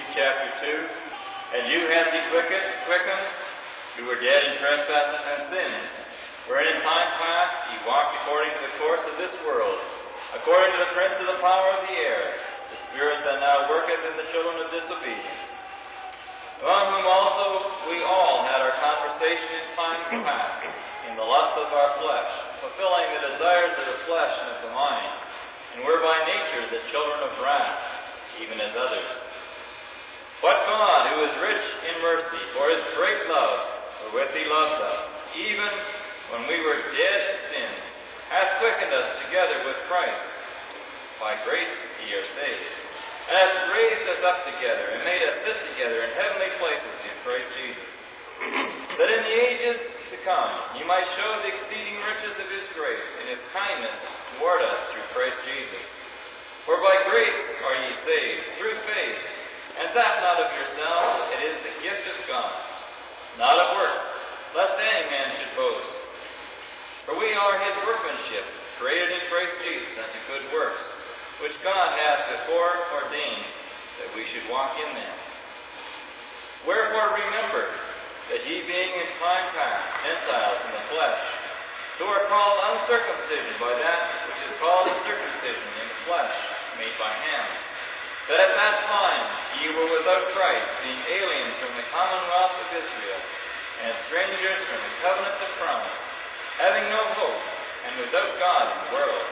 chapter 2. And you hath he quickened, who were dead in trespasses and sins, wherein in time past ye walked according to the course of this world, according to the prince of the power of the air, the spirit that now worketh in the children of disobedience, among whom also we all had our conversation in time past, in the lusts of our flesh, fulfilling the desires of the flesh and of the mind, and were by nature the children of wrath, even as others. But God, who is rich in mercy, for his great love, wherewith he loved us, even when we were dead in sins, hath quickened us together with Christ. By grace ye are saved, and hath raised us up together, and made us sit together in heavenly places in Christ Jesus, that in the ages to come ye might show the exceeding riches of his grace in his kindness toward us through Christ Jesus. For by grace are ye saved, through faith, and that not of yourselves, it is the gift of God, not of works, lest any man should boast. For we are his workmanship, created in Christ Jesus unto good works, which God hath before ordained that we should walk in them. Wherefore remember that ye being in time past Gentiles in the flesh, who are called uncircumcision by that which is called circumcision in the flesh, made by hands, that at that time ye were without Christ, being aliens from the commonwealth of Israel, and strangers from the covenants of promise, having no hope, and without God in the world.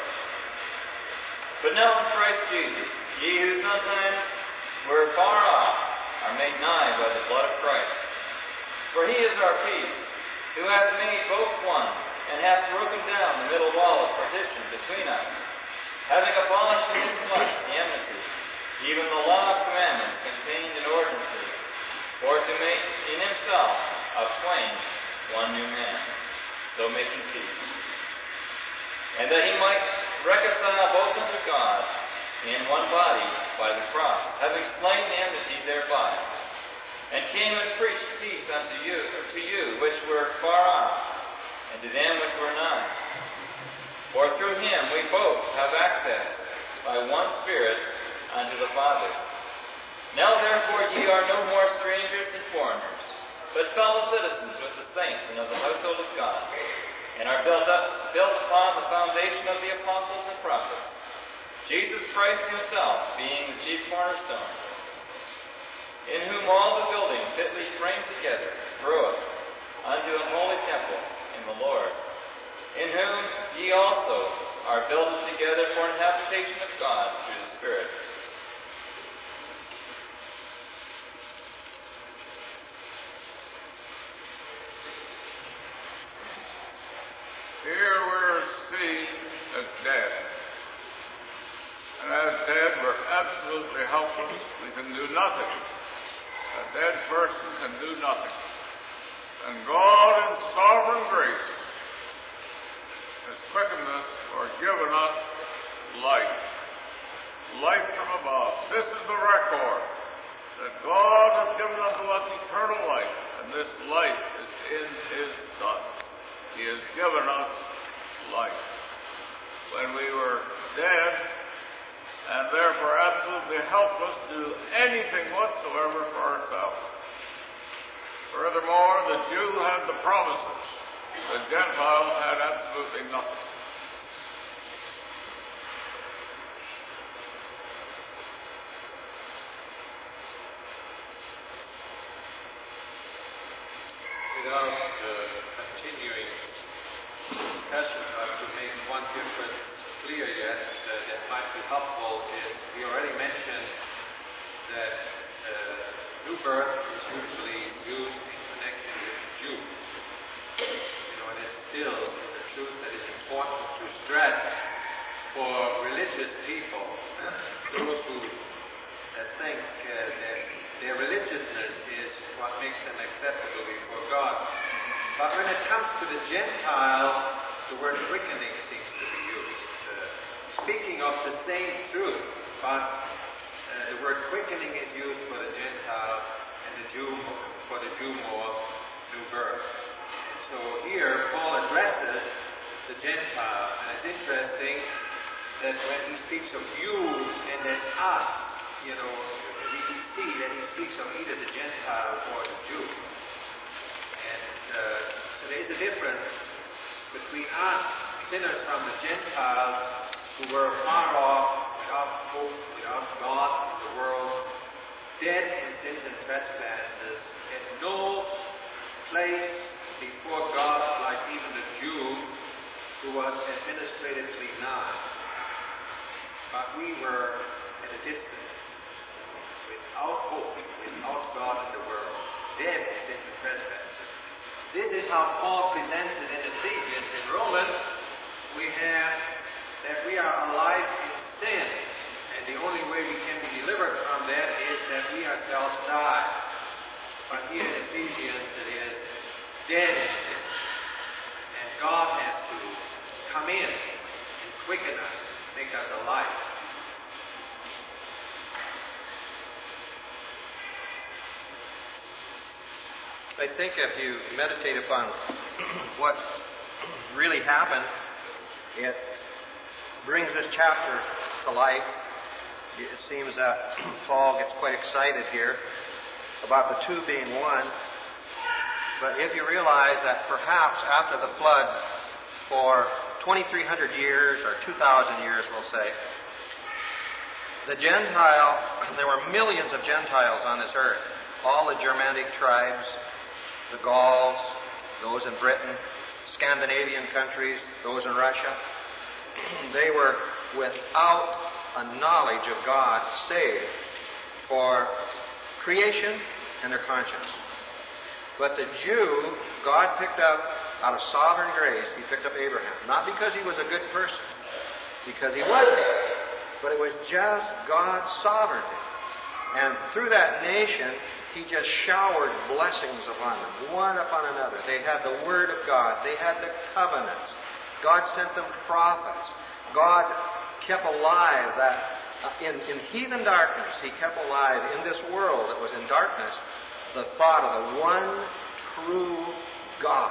But now in Christ Jesus, ye who sometimes were far off are made nigh by the blood of Christ. For he is our peace, who hath made both one, and hath broken down the middle wall of partition between us, having abolished in his flesh the enmity, even the law of commandments contained in ordinances, for to make in himself of twain one new man, so making peace, and that he might reconcile both unto God in one body by the cross, having slain the enmity thereby, and came and preached peace unto you which were far off, and to them which were nigh. For through him we both have access by one Spirit unto the Father. Now therefore ye are no more strangers and foreigners, but fellow citizens with the saints and of the household of God, and are built upon the foundation of the apostles and prophets, Jesus Christ himself being the chief cornerstone, in whom all the building fitly framed together groweth unto an holy temple in the Lord, in whom ye also are builded together for an habitation of God through the Spirit. Here we're seen as dead. And as dead, we're absolutely helpless. We can do nothing. A dead person can do nothing. And God, in sovereign grace, has quickened us or given us life. Life from above. This is the record, that God has given unto us eternal life, and this life is in his Son. He has given us life. When we were dead, and therefore absolutely helpless to do anything whatsoever for ourselves. Furthermore, the Jew had the promises. The Gentile had absolutely nothing. Without continuing discussion, I have to make one difference clear yet that might be helpful. Is we already mentioned that new birth is usually used in connection with the Jew. And it's still the truth that is important to stress for religious people, those who think that their religiousness is what makes them acceptable before God. But when it comes to the Gentile, the word quickening seems to be used. Speaking of the same truth, but the word quickening is used for the Gentile and for the Jew more, new birth. And so here Paul addresses the Gentile, and it's interesting that when he speaks of you and as us, we see that that he speaks of either the Gentile or the Jew. And so there is a difference between us, sinners from the Gentiles, who were far off, without hope, without God in the world, dead in sins and trespasses, had no place before God like even the Jew who was administratively nigh. But we were at a distance, without hope, without God in the world, dead in sins and trespasses. This is how Paul presents it in Ephesians. In Romans, we have that we are alive in sin, and the only way we can be delivered from that is that we ourselves die. But here in Ephesians, it is dead in sin, and God has to come in and quicken us, make us alive. I think if you meditate upon what really happened, it brings this chapter to life. It seems that Paul gets quite excited here about the two being one. But if you realize that perhaps after the flood, for 2,300 years or 2,000 years, we'll say, there were millions of Gentiles on this earth. All the Germanic tribes, the Gauls, those in Britain, Scandinavian countries, those in Russia, they were without a knowledge of God save for creation and their conscience. But the Jew, God picked up out of sovereign grace, he picked up Abraham. Not because he was a good person, because he wasn't, but it was just God's sovereignty. And through that nation, he just showered blessings upon them, one upon another. They had the Word of God. They had the covenants. God sent them prophets. God kept alive that in heathen darkness, he kept alive in this world that was in darkness the thought of the one true God.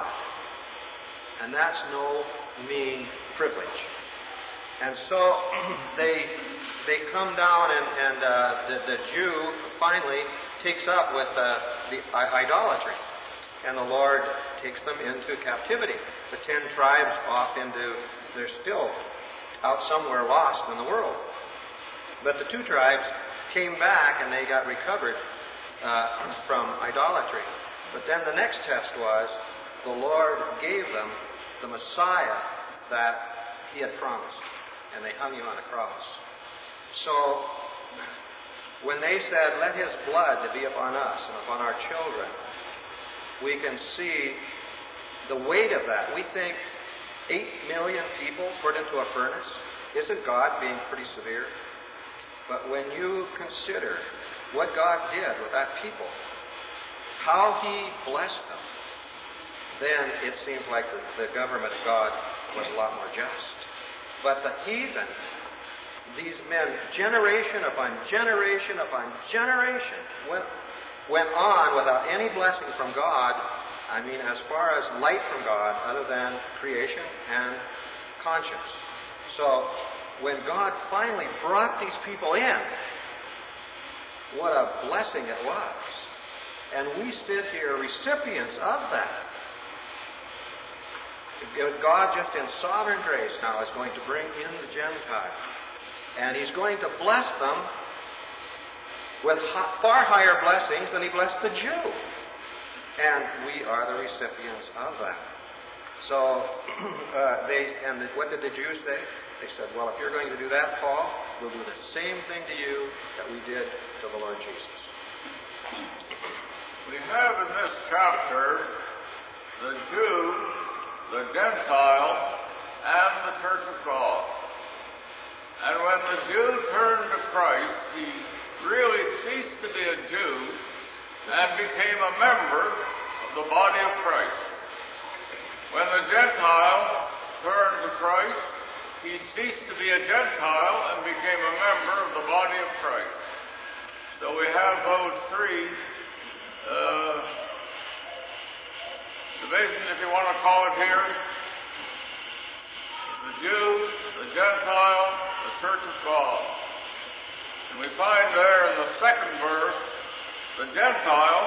And that's no mean privilege. And so they come down, and the Jew finally takes up with the idolatry. And the Lord takes them into captivity. The 10 tribes they're still out somewhere lost in the world. But the 2 tribes came back and they got recovered from idolatry. But then the next test was, the Lord gave them the Messiah that he had promised. And they hung him on a cross. So, when they said, let his blood be upon us and upon our children, we can see the weight of that. We think 8 million people put into a furnace. Isn't God being pretty severe? But when you consider what God did with that people, how he blessed them, then it seems like the government of God was a lot more just. But the heathen, these men, generation upon generation upon generation, went on without any blessing from God. I mean, as far as light from God, other than creation and conscience. So, when God finally brought these people in, what a blessing it was. And we sit here recipients of that. God, just in sovereign grace now, is going to bring in the Gentile. And he's going to bless them with far higher blessings than he blessed the Jew. And we are the recipients of that. So, what did the Jews say? They said, well, if you're going to do that, Paul, we'll do the same thing to you that we did to the Lord Jesus. We have in this chapter the Jew, the Gentile, and the Church of God. And when the Jew turned to Christ, he really ceased to be a Jew and became a member of the body of Christ. When the Gentile turned to Christ, he ceased to be a Gentile and became a member of the body of Christ. So we have those 3 divisions, if you want to call it here. The Jew, the Gentile, the Church of God. And we find there in the 2nd verse Gentile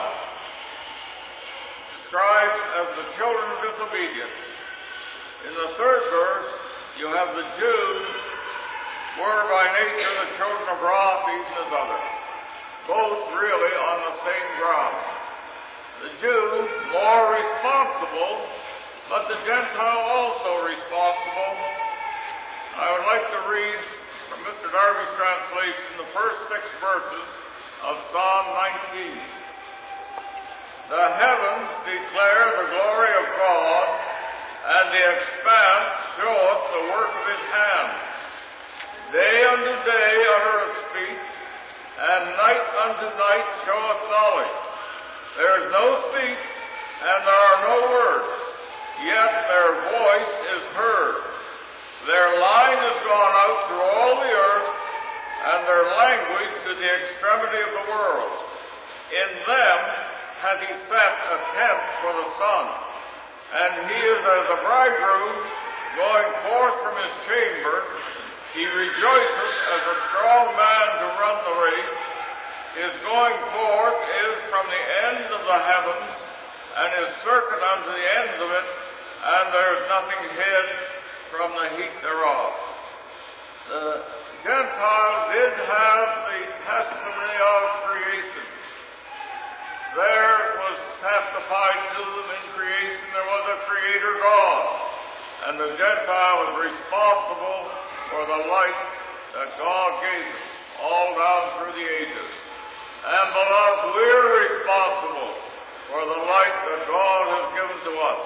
described as the children of disobedience. In the third verse, you have the Jews were by nature the children of wrath even as others, both really on the same ground. The Jew more responsible, but the Gentile also responsible. I would like to read from Mr. Darby's translation the first 6 verses of Psalm 19. The heavens declare the glory of God, and the expanse showeth the work of his hands. Day unto day uttereth speech, and night unto night showeth knowledge. There is no speech, and there are no words, yet their voice is heard. Their line is gone out through all the earth, and their language to the extremity of the world. In them hath he set a tent for the sun, and he is as a bridegroom going forth from his chamber. He rejoiceth as a strong man to run the race. His going forth is from the end of the heavens, and his circuit unto the ends of it, and there is nothing hid from the heat thereof. The Gentiles did have the testimony of creation. There was testified to them in creation there was a Creator God, and the Gentile was responsible for the light that God gave them all down through the ages. And beloved, we're responsible for the light that God has given to us.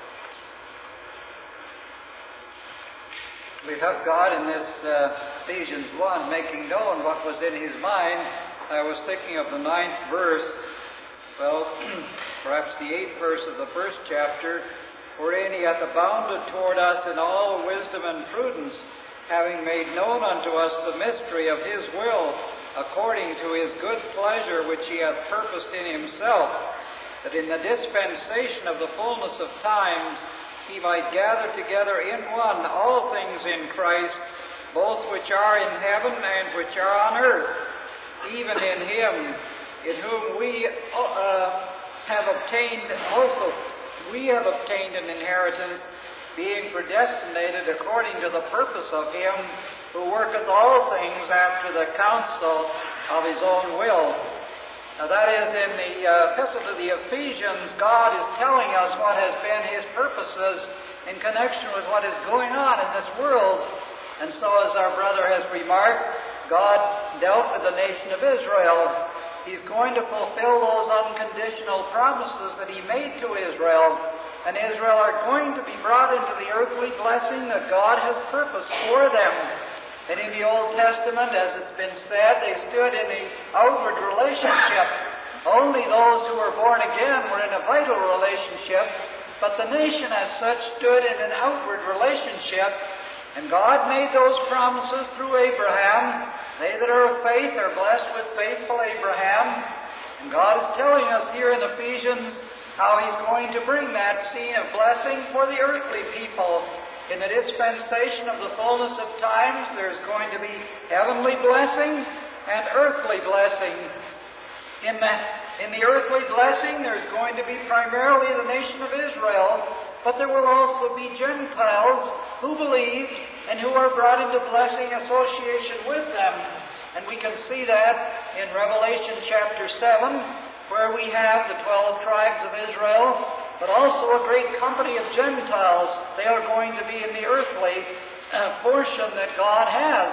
We have God in this Ephesians 1 making known what was in his mind. I was thinking of the 9th verse, well, perhaps the 8th verse of the 1st chapter, wherein he hath abounded toward us in all wisdom and prudence, having made known unto us the mystery of his will, according to his good pleasure which he hath purposed in himself, that in the dispensation of the fullness of times he might gather together in one all things in Christ, both which are in heaven and which are on earth, even in him, in whom we have obtained also, we have obtained an inheritance, being predestinated according to the purpose of him who worketh all things after the counsel of his own will. Now that is in the epistle to the Ephesians, God is telling us what has been his purposes in connection with what is going on in this world. And so, as our brother has remarked, God dealt with the nation of Israel. He's going to fulfill those unconditional promises that he made to Israel. And Israel are going to be brought into the earthly blessing that God has purposed for them. And in the Old Testament, as it's been said, they stood in the outward relationship. Only those who were born again were in a vital relationship, but the nation as such stood in an outward relationship. And God made those promises through Abraham. They that are of faith are blessed with faithful Abraham. And God is telling us here in Ephesians how he's going to bring that scene of blessing for the earthly people. In the dispensation of the fullness of times, there's going to be heavenly blessing and earthly blessing. In the earthly blessing, there's going to be primarily the nation of Israel, but there will also be Gentiles who believe and who are brought into blessing association with them. And we can see that in Revelation chapter 7, where we have the 12 tribes of Israel, but also a great company of Gentiles. They are going to be in the earthly portion that God has.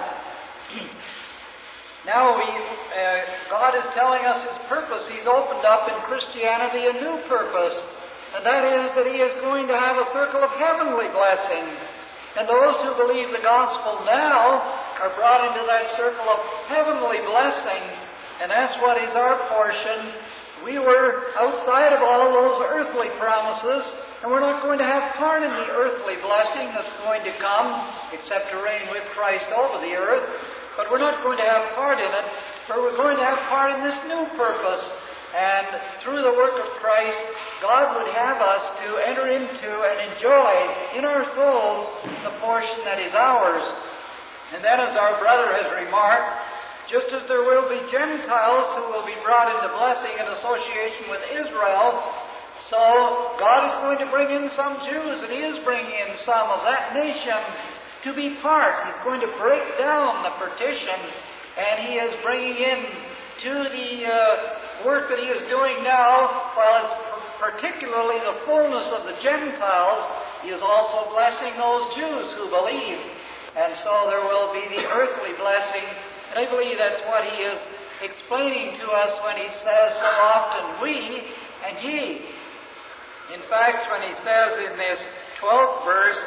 Now God is telling us his purpose. He's opened up in Christianity a new purpose, and that is that he is going to have a circle of heavenly blessing. And those who believe the gospel now are brought into that circle of heavenly blessing, and that's what is our portion. We were outside of all those earthly promises, and we're not going to have part in the earthly blessing that's going to come, except to reign with Christ over the earth. But we're not going to have part in it, but we're going to have part in this new purpose. And through the work of Christ, God would have us to enter into and enjoy in our souls the portion that is ours. And then, as our brother has remarked, just as there will be Gentiles who will be brought into blessing and association with Israel, so God is going to bring in some Jews, and He is bringing in some of that nation to be part. He's going to break down the partition, and He is bringing in to the work that He is doing now, while it's particularly the fullness of the Gentiles, He is also blessing those Jews who believe. And so there will be the earthly blessing. And I believe that's what He is explaining to us when He says so often, we and ye. In fact, when He says in this 12th verse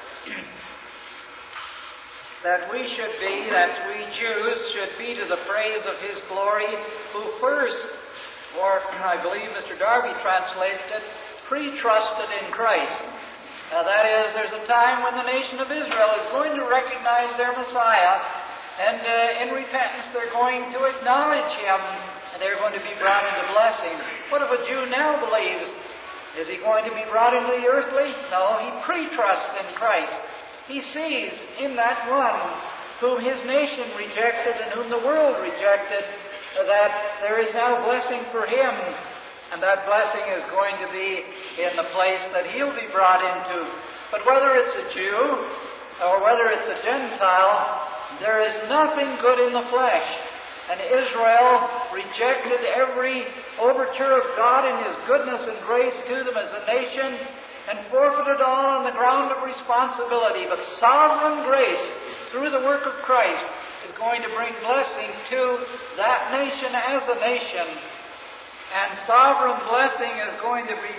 that we should be, that we Jews should be to the praise of His glory, who first, or I believe Mr. Darby translated it, pre-trusted in Christ. Now that is, there's a time when the nation of Israel is going to recognize their Messiah, and in repentance they're going to acknowledge Him, and they're going to be brought into blessing. What if a Jew now believes? Is he going to be brought into the earthly? No, he pre-trusts in Christ. He sees in that one whom his nation rejected and whom the world rejected, that there is now blessing for him, and that blessing is going to be in the place that he'll be brought into. But whether it's a Jew or whether it's a Gentile, there is nothing good in the flesh. And Israel rejected every overture of God in His goodness and grace to them as a nation, and forfeited all on the ground of responsibility. But sovereign grace, through the work of Christ, is going to bring blessing to that nation as a nation. And sovereign blessing is going to be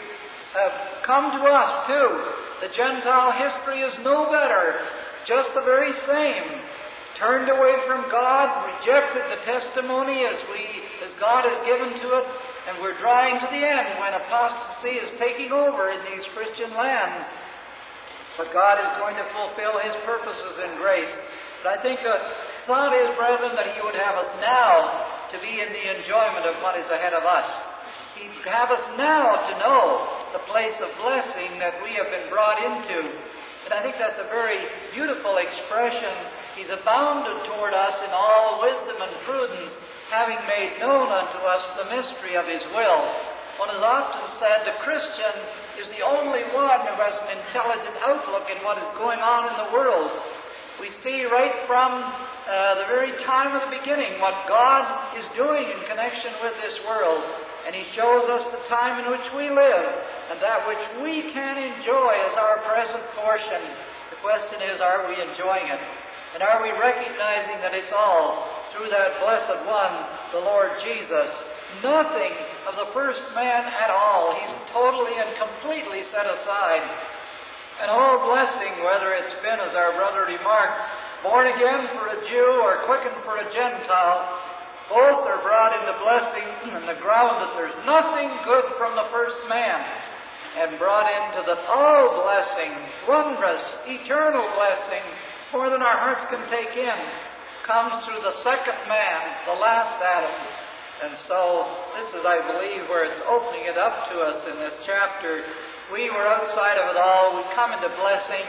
come to us too. The Gentile history is no better, just the very same. Turned away from God, rejected the testimony as God has given to it, and we're drawing to the end when apostasy is taking over in these Christian lands. But God is going to fulfill His purposes in grace. But I think the thought is, brethren, that He would have us now to be in the enjoyment of what is ahead of us. He'd have us now to know the place of blessing that we have been brought into. And I think that's a very beautiful expression. He's abounded toward us in all wisdom and prudence, having made known unto us the mystery of His will. One has often said the Christian is the only one who has an intelligent outlook in what is going on in the world. We see right from the very time of the beginning what God is doing in connection with this world. And He shows us the time in which we live, and that which we can enjoy as our present portion. The question is, are we enjoying it? And are we recognizing that it's all through that blessed one, the Lord Jesus? Nothing of the first man at all. He's totally and completely set aside. And all blessing, whether it's been, as our brother remarked, born again for a Jew or quickened for a Gentile, both are brought into blessing on the ground that there's nothing good from the first man, and brought into the all blessing, wondrous, eternal blessing, more than our hearts can take in, comes through the second man, the last Adam. And so, this is, I believe, where it's opening it up to us in this chapter. We were outside of it all. We come into blessing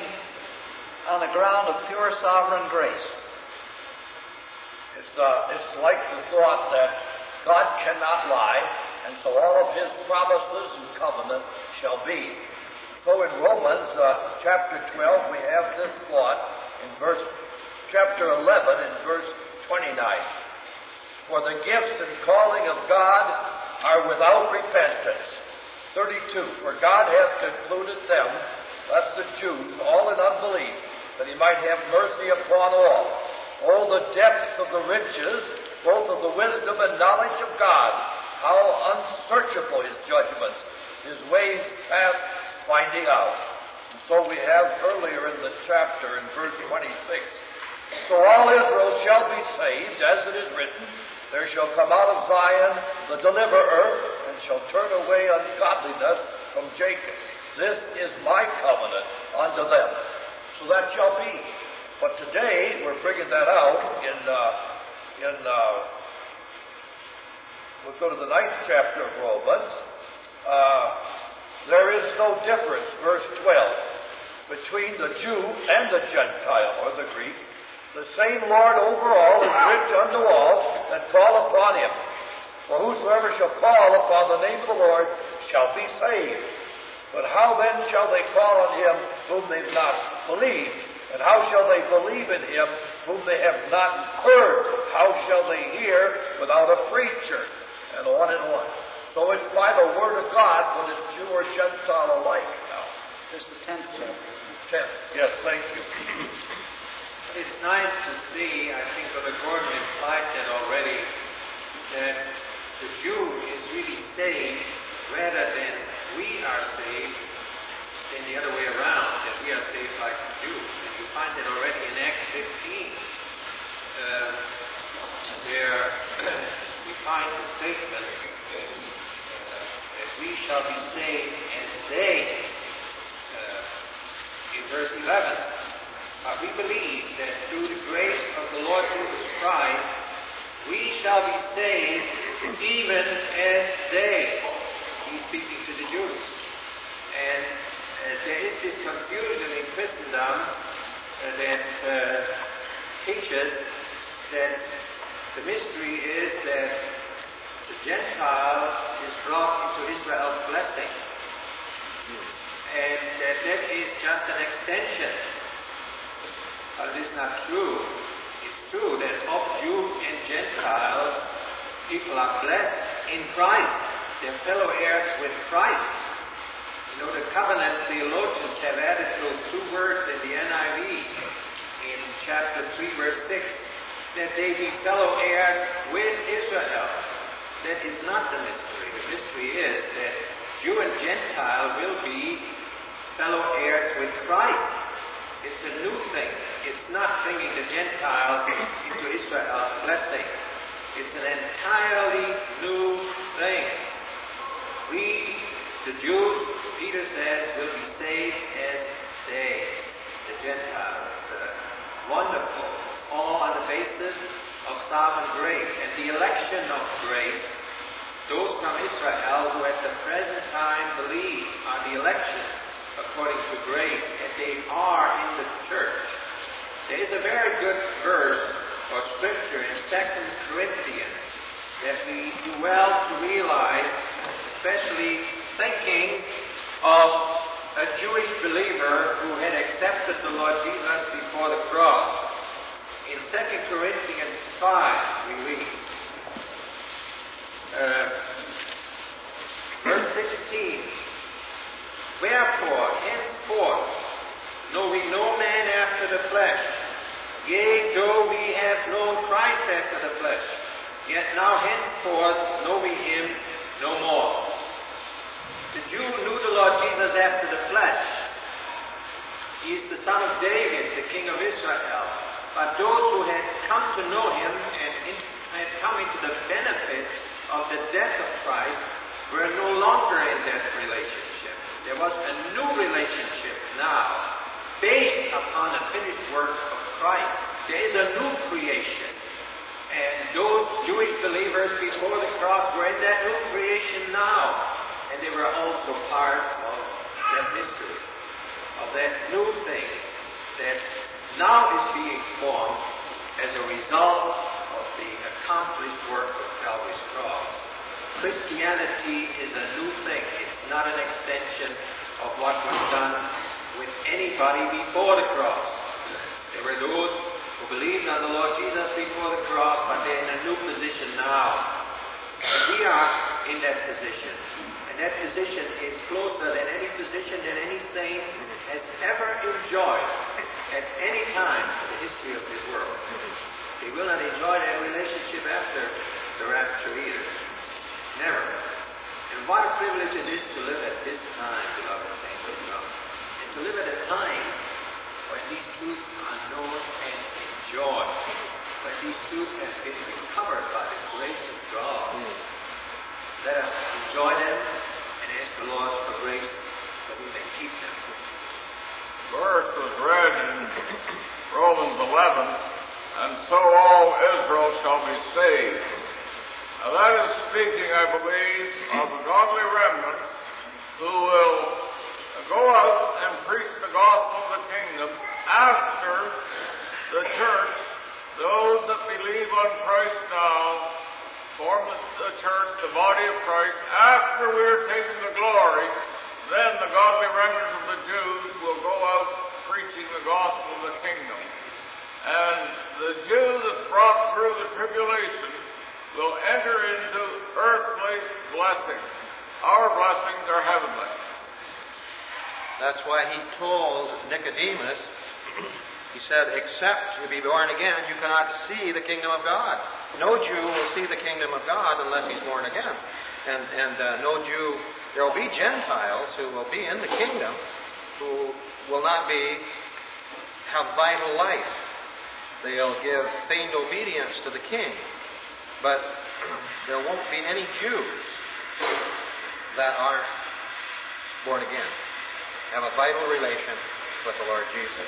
on the ground of pure sovereign grace. It's like the thought that God cannot lie, and so all of His promises and covenant shall be. So in Romans chapter 12, we have this thought in chapter 11 in verse 29. For the gifts and calling of God are without repentance. 32. For God hath concluded them, that's the Jews, all in unbelief, that He might have mercy upon all. Oh, the depths of the riches, both of the wisdom and knowledge of God. How unsearchable His judgments, His ways past finding out. And so we have earlier in the chapter in verse 26, so all Israel shall be saved, as it is written, there shall come out of Zion the deliverer, and shall turn away ungodliness from Jacob. This is my covenant unto them. So that shall be. But today, we're bringing that out we'll go to the 9th chapter of Romans. There is no difference, verse 12, between the Jew and the Gentile, or the Greek, The same Lord over all is rich unto all that call upon him. For whosoever shall call upon the name of the Lord shall be saved. But how then shall they call on him whom they have not believed? And how shall they believe in him whom they have not heard? How shall they hear without a preacher? And on and on. So it's by the word of God, whether Jew or Gentile alike now. This is the 10th chapter. 10th. Yes, thank you. It's nice to see, I think Brother Gordon implied that already, that the Jew is really saved rather than we are saved, than the other way around, that we are saved like the Jew. And you find that already in Acts 15. There we find the statement that we shall be saved as they, in verse 11. We believe that through the grace of the Lord Jesus Christ, we shall be saved even as they. He's speaking to the Jews. And there is this confusion in Christendom that teaches that the mystery is that the Gentile is brought into Israel's blessing. And that is just an extension. But it is not true. It's true that of Jew and Gentile, people are blessed in Christ. They're fellow heirs with Christ. You know, the covenant theologians have added those two words in the NIV in chapter 3, verse 6, that they be fellow heirs with Israel. That is not the mystery. The mystery is that Jew and Gentile will be fellow heirs with Christ. It's a new thing. It's not bringing the Gentile into Israel's blessing. It's an entirely new thing. We, the Jews, Peter says, will be saved as they, the Gentiles. Wonderful. All on the basis of sovereign grace. And the election of grace, those from Israel who at the present time believe are the election according to grace, and they are in the church. There is a very good verse or scripture in 2 Corinthians that we do well to realize, especially thinking of a Jewish believer who had accepted the Lord Jesus before the cross. In 2 Corinthians 5, we read, verse 16, Wherefore, henceforth, know we no man after the flesh. Yea, though we have known Christ after the flesh, yet now henceforth know we him no more. The Jew knew the Lord Jesus after the flesh. He is the son of David, the king of Israel. But those who had come to know him and had come into the benefit of the death of Christ were no longer in that relationship. There was a new relationship now, based upon the finished work of Christ. There is a new creation. And those Jewish believers before the cross were in that new creation now. And they were also part of that mystery, of that new thing that now is being formed as a result of the accomplished work of Calvary's cross. Christianity is a new thing. It's not an extension of what was done with anybody before the cross. There were those who believed on the Lord Jesus before the cross, but they're in a new position now. And we are in that position. And that position is closer than any position that any saint has ever enjoyed at any time in the history of this world. They will not enjoy that relationship after the rapture either. Never. And what a privilege it is to live at this time, beloved saints of God. And to live at a time when these truths are known and enjoyed. When these truths have been recovered by the grace of God. Let us enjoy them and ask the Lord for grace that we may keep them. Verse was read in Romans 11, and so all Israel shall be saved. Now that is speaking, I believe, of the godly remnant who will go out and preach the gospel of the kingdom after the church those that believe on Christ now form the church, the body of Christ. After we're taken to glory, then the godly remnant of the Jews will go out preaching the gospel of the kingdom. And the Jew that's brought through the tribulation will enter into earthly blessings. Our blessings are heavenly. That's why he told Nicodemus, he said, except you be born again, you cannot see the kingdom of God. No Jew will see the kingdom of God unless he's born again. And no Jew, there will be Gentiles who will be in the kingdom who will not have vital life. They'll give feigned obedience to the king. But there won't be any Jews that aren't born again, have a vital relation with the Lord Jesus.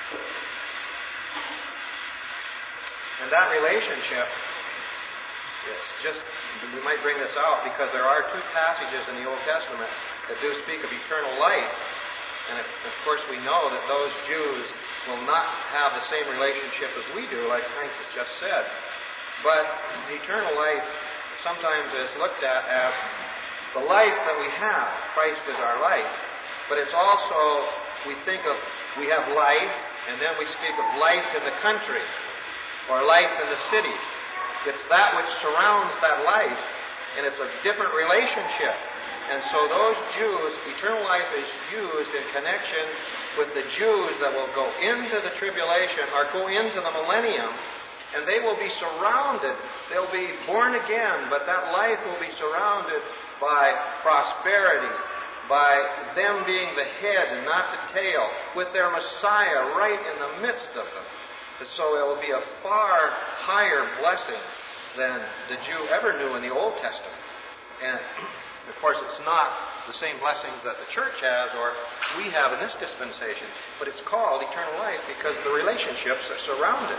And that relationship, it's just, we might bring this out because there are two passages in the Old Testament that do speak of eternal life. And of course we know that those Jews will not have the same relationship as we do, like Heinz has just said. But eternal life sometimes is looked at as the life that we have. Christ is our life. But it's also, we have life, and then we speak of life in the country, or life in the city. It's that which surrounds that life, and it's a different relationship. And so those Jews, eternal life is used in connection with the Jews that will go into the tribulation, or go into the millennium, and they will be surrounded. They'll be born again, but that life will be surrounded by prosperity, by them being the head and not the tail, with their Messiah right in the midst of them. And so it will be a far higher blessing than the Jew ever knew in the Old Testament. And of course, it's not the same blessings that the church has or we have in this dispensation, but it's called eternal life because the relationships are surrounded.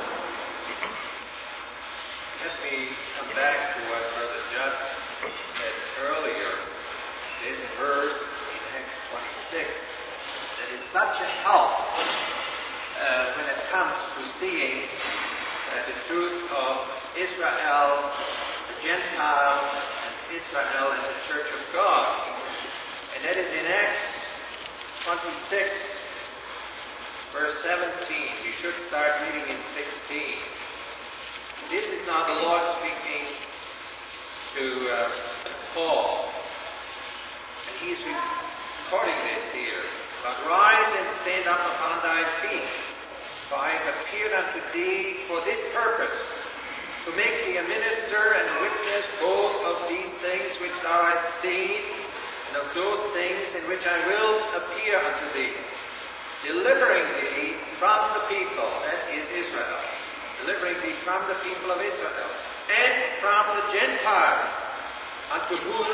Let me come back to what Brother Judd said earlier. There's a verse in Acts 26 that is such a help when it comes to seeing the truth of Israel, the Gentile, and Israel and the Church of God. And that is in Acts 26, verse 17. You should start reading in 16. This is now the Lord speaking to Paul. And he's recording this here. But rise and stand up upon thy feet, for I have appeared unto thee for this purpose, to make thee a minister and a witness both of these things which thou hast seen, and of those things in which I will appear unto thee, delivering thee from the people, that is Israel, delivering thee from the people of Israel, and from the Gentiles, unto whom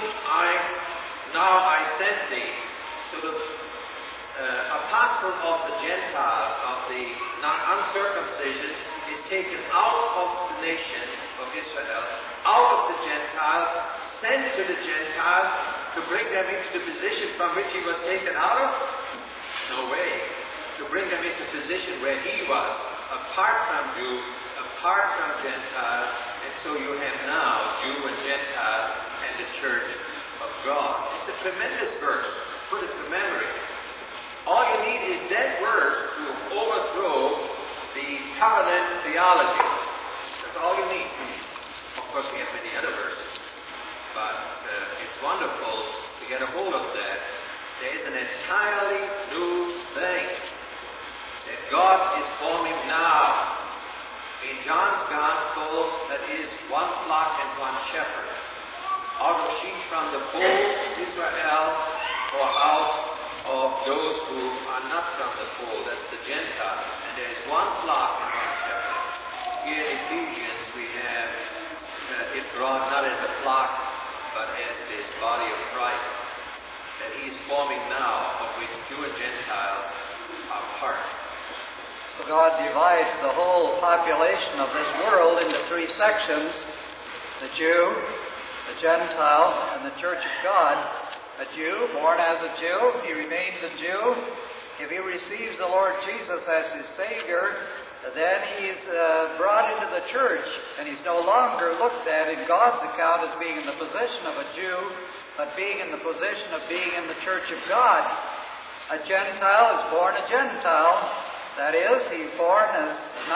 I sent thee. So the apostle of the Gentiles, of the uncircumcision, is taken out of the nation of Israel, out of the Gentiles, sent to the Gentiles to bring them into the position from which he was taken out of? No way. To bring them into position where he was, apart from Jew, apart from Gentile, and so you have now Jew and Gentile and the Church of God. It's a tremendous verse. Put it to memory. All you need is that verse to overthrow the covenant theology. That's all you need. Of course, we have many other verses, but it's wonderful to get a hold of that. There is an entirely new thing that God is forming now. In John's Gospel, that is one flock and one shepherd. Out of sheep from the fold, Israel, or out of those who are not from the fold, that's the Gentiles. And there is one flock and one shepherd. Here in Ephesians we have it drawn not as a flock, but as this body of Christ that He's forming now, of which Jew and Gentile are part. So God divides the whole population of this world into three sections: the Jew, the Gentile, and the Church of God. A Jew, born as a Jew, he remains a Jew. If he receives the Lord Jesus as his Savior, then he's brought into the church, and he's no longer looked at in God's account as being in the position of a Jew, but being in the position of being in the church of God. A Gentile is born a Gentile. That is, he's born as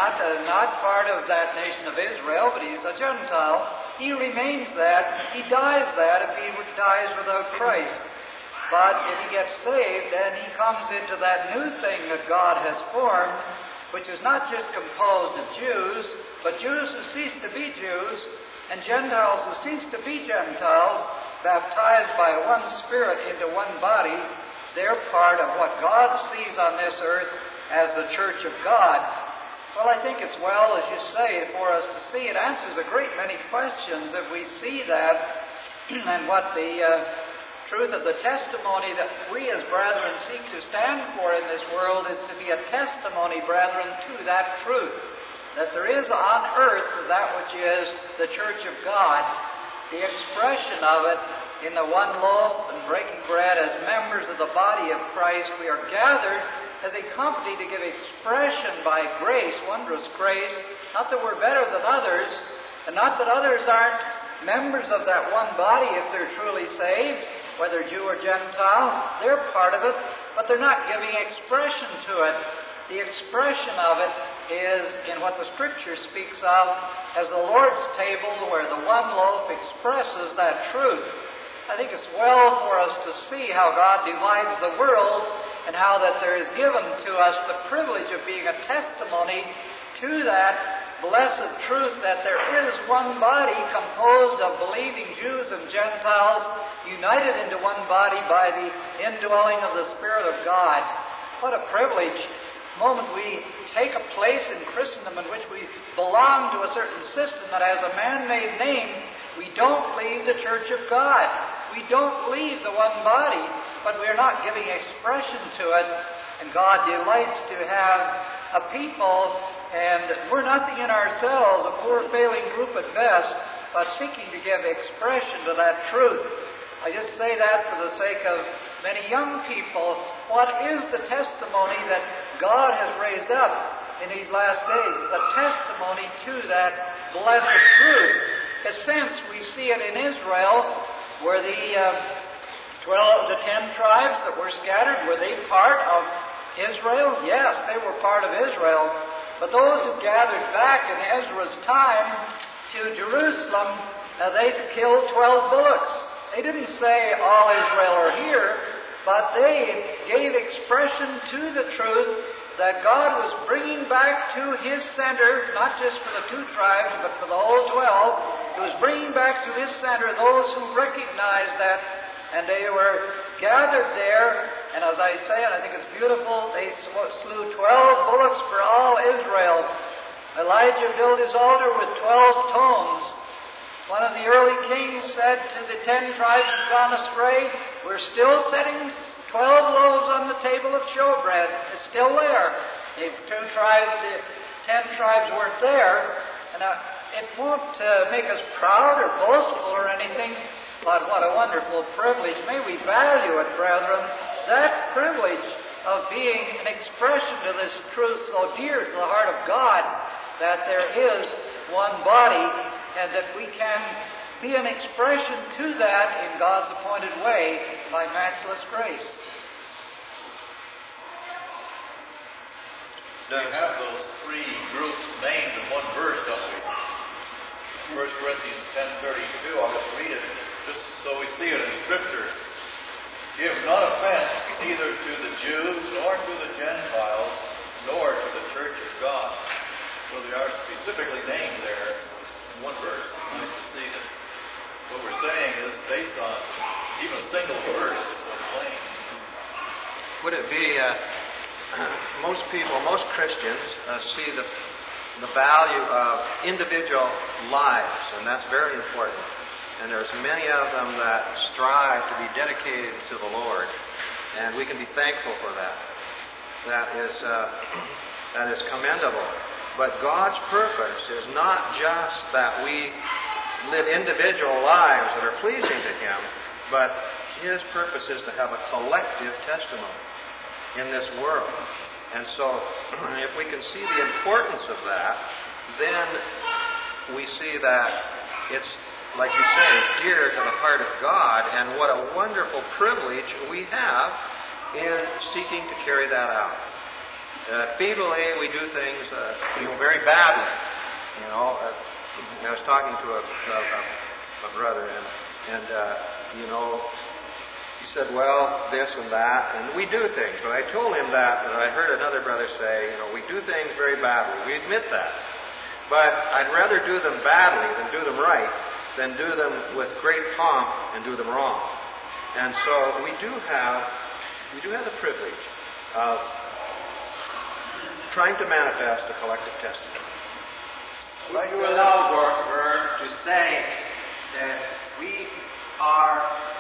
not part of that nation of Israel, but he's a Gentile. He remains that. He dies that if he dies without Christ. But if he gets saved, then he comes into that new thing that God has formed, which is not just composed of Jews, but Jews who cease to be Jews, and Gentiles who cease to be Gentiles, baptized by one Spirit into one body. They're part of what God sees on this earth as the church of God. Well, I think it's well, as you say, for us to see. It answers a great many questions if we see that, and what the truth of the testimony that we as brethren seek to stand for in this world is to be a testimony, brethren, to that truth, that there is on earth that which is the church of God, the expression of it in the one loaf and breaking bread as members of the body of Christ. We are gathered as a company to give expression by grace, wondrous grace, not that we're better than others, and not that others aren't members of that one body if they're truly saved, whether Jew or Gentile. They're part of it, but they're not giving expression to it. The expression of it is in what the Scripture speaks of as the Lord's table, where the one loaf expresses that truth. I think it's well for us to see how God divides the world, and how that there is given to us the privilege of being a testimony to that blessed truth that there is one body composed of believing Jews and Gentiles united into one body by the indwelling of the Spirit of God. What a privilege. The moment we take a place in Christendom in which we belong to a certain system that has a man-made name, we don't leave the church of God. We don't leave the one body, but we're not giving expression to it. And God delights to have a people, and we're nothing in ourselves, a poor failing group at best, but seeking to give expression to that truth. I just say that for the sake of many young people. What is the testimony that God has raised up in these last days? The testimony to that blessed truth. In a sense, we see it in Israel, where the 10 tribes that were scattered, were they part of Israel? Yes, they were part of Israel. But those who gathered back in Ezra's time to Jerusalem, they killed 12 bullocks. They didn't say all Israel are here, but they gave expression to the truth that God was bringing back to His center, not just for the 2 tribes, but for the whole 12. He was bringing back to His center those who recognized that, and they were gathered there. And as I say, and I think it's beautiful, they slew 12 bullocks for all Israel. Elijah built his altar with 12 tombs. One of the early kings said to the 10 tribes who'd gone astray, we're still setting 12 loaves on the table of showbread. It's still there. The 10 tribes weren't there. And it won't make us proud or boastful or anything, but what a wonderful privilege. May we value it, brethren, that privilege of being an expression to this truth so dear to the heart of God, that there is one body, and that we can be an expression to that in God's appointed way by matchless grace. We have those 3 groups named in one verse, don't we? 1 Corinthians 10:32, I'll just read it, just so we see it in Scripture. Give not offense neither to the Jews, nor to the Gentiles, nor to the church of God. So they are specifically named there in one verse. Nice to see that what we're saying is based on even a single verse is so plain. Would it be, most people, most Christians see the value of individual lives, and that's very important. And there's many of them that strive to be dedicated to the Lord, and we can be thankful for that. That is commendable. But God's purpose is not just that we live individual lives that are pleasing to Him, but His purpose is to have a collective testimony in this world. And so, if we can see the importance of that, then we see that it's, like you say, dear to the heart of God, and what a wonderful privilege we have in seeking to carry that out. Feebly, we do things, very badly. I was talking to a brother, and he said, well, this and that, and we do things. But I told him that, and I heard another brother say, we do things very badly. We admit that. But I'd rather do them badly than do them right, than do them with great pomp and do them wrong. And so we do have the privilege of trying to manifest a collective testimony. Would you allow, Vern, to say that we are,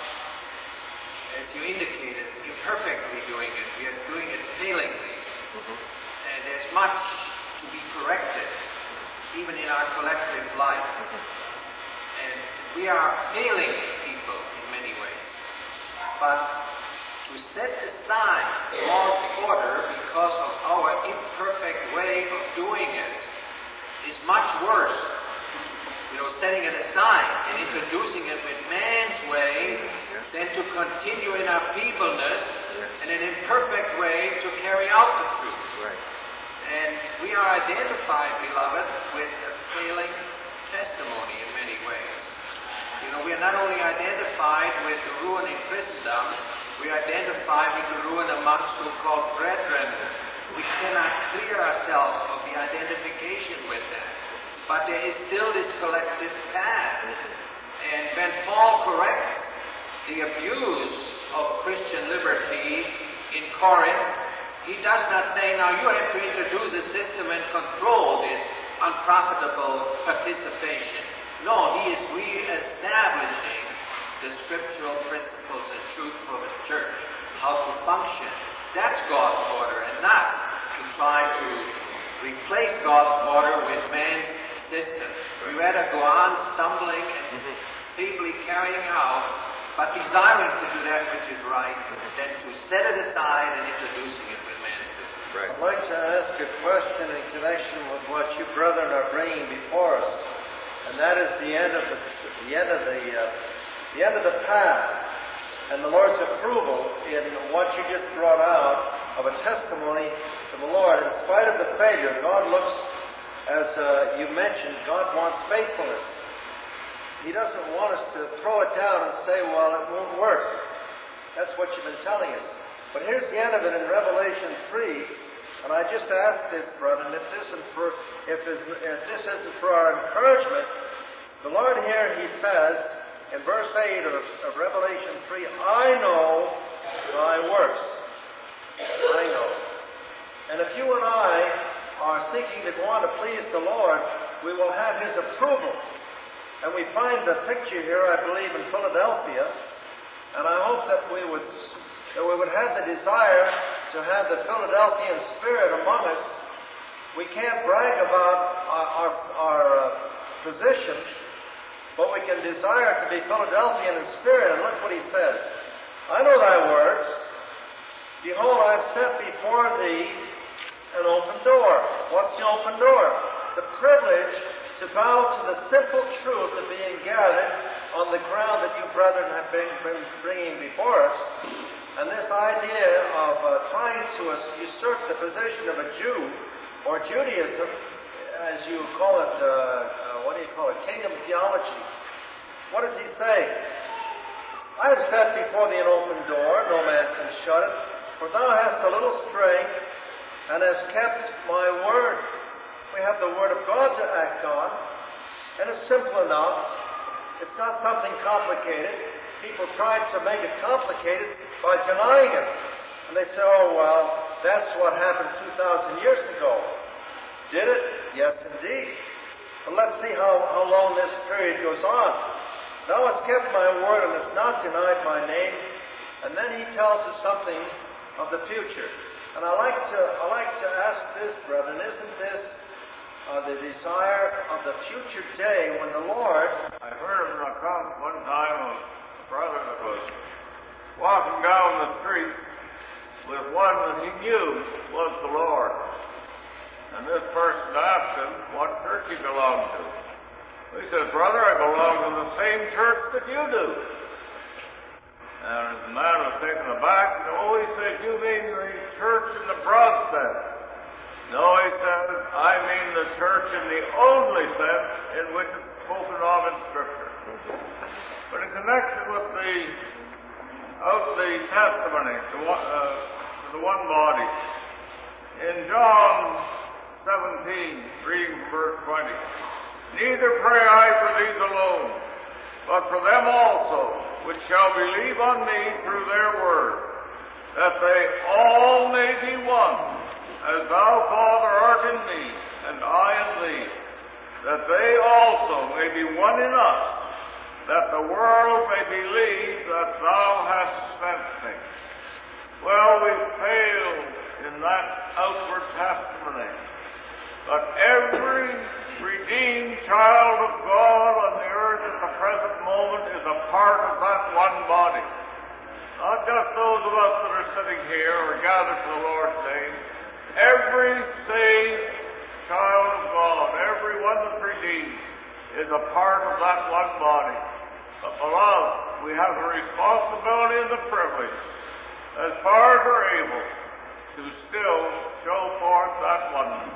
as you indicated, imperfectly doing it. We are doing it failingly. And there's much to be corrected, even in our collective life. And we are failing people in many ways. But to set aside God's order because of our imperfect way of doing it is much worse. Setting it aside and introducing it with man's way than to continue in our feebleness and an imperfect way to carry out the truth. Right. And we are identified, beloved, with a failing testimony in many ways. We are not only identified with the ruin in Christendom, we are identified with the ruin among so-called brethren. We cannot clear ourselves of the identification with them. But there is still this collective path. And when Paul corrects the abuse of Christian liberty in Corinth, he does not say, now you have to introduce a system and control this unprofitable participation. No, he is re-establishing the scriptural principles and truth for the church, how to function. That's God's order, and not to try to replace God's order with man's system. We rather go on stumbling and feebly carrying out, but desiring to do that which is right, than to set it aside and introducing it with man's system. Right. I'd like to ask a question in connection with what you brethren are bringing before us, and that is the end of the path, and the Lord's approval in what you just brought out of a testimony to the Lord. In spite of the failure, God looks, as you mentioned, God wants faithfulness. He doesn't want us to throw it down and say, well, it won't work. That's what you've been telling us. But here's the end of it in Revelation 3, and I just ask this, brother, and if this isn't for our encouragement, the Lord here, He says, in verse 8 of Revelation 3, I know thy works. I know. And if you and I are seeking to go on to please the Lord, we will have His approval. And we find the picture here, I believe, in Philadelphia, and I hope that we would have the desire to have the Philadelphian spirit among us. We can't brag about our position, but we can desire to be Philadelphian in spirit. And look what he says. I know thy works. Behold, I have set before thee an open door. What's the open door? The privilege to bow to the simple truth of being gathered on the ground that you brethren have been bringing before us. And this idea of trying to usurp the position of a Jew, or Judaism, as you call it, kingdom theology. What does he say? I have set before thee an open door, no man can shut it, for thou hast a little strength, and hast kept my word. We have the word of God to act on, and it's simple enough. It's not something complicated. People try to make it complicated by denying it. And they say, oh, well, that's what happened 2,000 years ago. Did it? Yes, indeed. But let's see how long this period goes on. Thou hast kept my word and hast not denied my name. And then he tells us something of the future. And I like to ask this, brethren, isn't this the desire of the future day when the Lord... I heard of an account one time of a brother that was walking down the street, with one that he knew was the Lord. And this person asked him what church he belonged to. He said, "Brother, I belong to the same church that you do." And the man was taken aback. "Oh," he said, "you mean the church in the broad sense?" "No," he said, "I mean the church in the only sense in which it's spoken of in Scripture." But in connection with the testimony to the one body, in John 17, reading from verse 20, "Neither pray I for these alone, but for them also, which shall believe on me through their word, that they all may be one, as thou, Father, art in me, and I in thee, that they also may be one in us, that the world may believe that thou hast sent me." Well, we failed in that outward testimony, but every redeemed child of God on the earth at the present moment is a part of that one body. Not just those of us that are sitting here or gathered for the Lord's name. Every saved child of God, everyone that's redeemed, is a part of that one body. But beloved, we have the responsibility and the privilege, as far as we're able, to still show forth that oneness.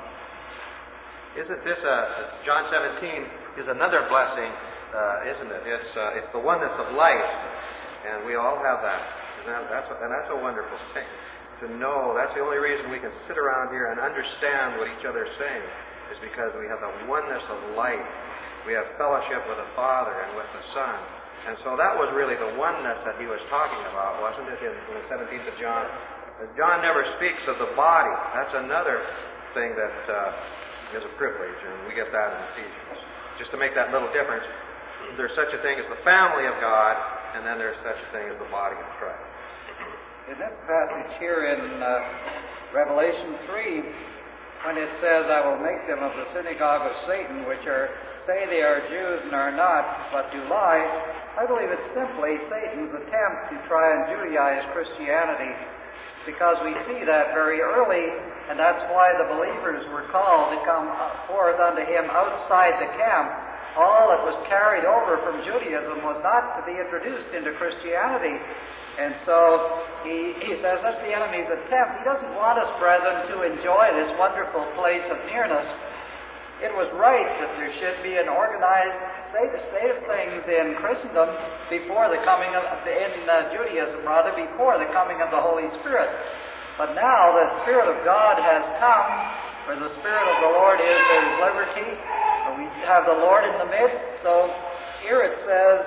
Isn't this, John 17 is another blessing, isn't it? It's the oneness of life, and we all have that. And that's a wonderful thing to know. That's the only reason we can sit around here and understand what each other is saying, is because we have the oneness of life. We have fellowship with the Father and with the Son. And so that was really the oneness that he was talking about, wasn't it, in the 17th of John? John never speaks of the body. That's another thing that is a privilege, and we get that in Ephesians. Just to make that little difference, there's such a thing as the family of God, and then there's such a thing as the body of Christ. In this passage here in Revelation 3, when it says, "I will make them of the synagogue of Satan, which say they are Jews and are not, but do lie," I believe it's simply Satan's attempt to try and Judaize Christianity, because we see that very early, and that's why the believers were called to come forth unto him outside the camp. All that was carried over from Judaism was not to be introduced into Christianity. And so he says that's the enemy's attempt. He doesn't want us, brethren, to enjoy this wonderful place of nearness. It was right that there should be an organized state of things in Christendom before the coming of, Judaism, before the coming of the Holy Spirit. But now the Spirit of God has come. Where the Spirit of the Lord is, there is liberty. We have the Lord in the midst. So here it says,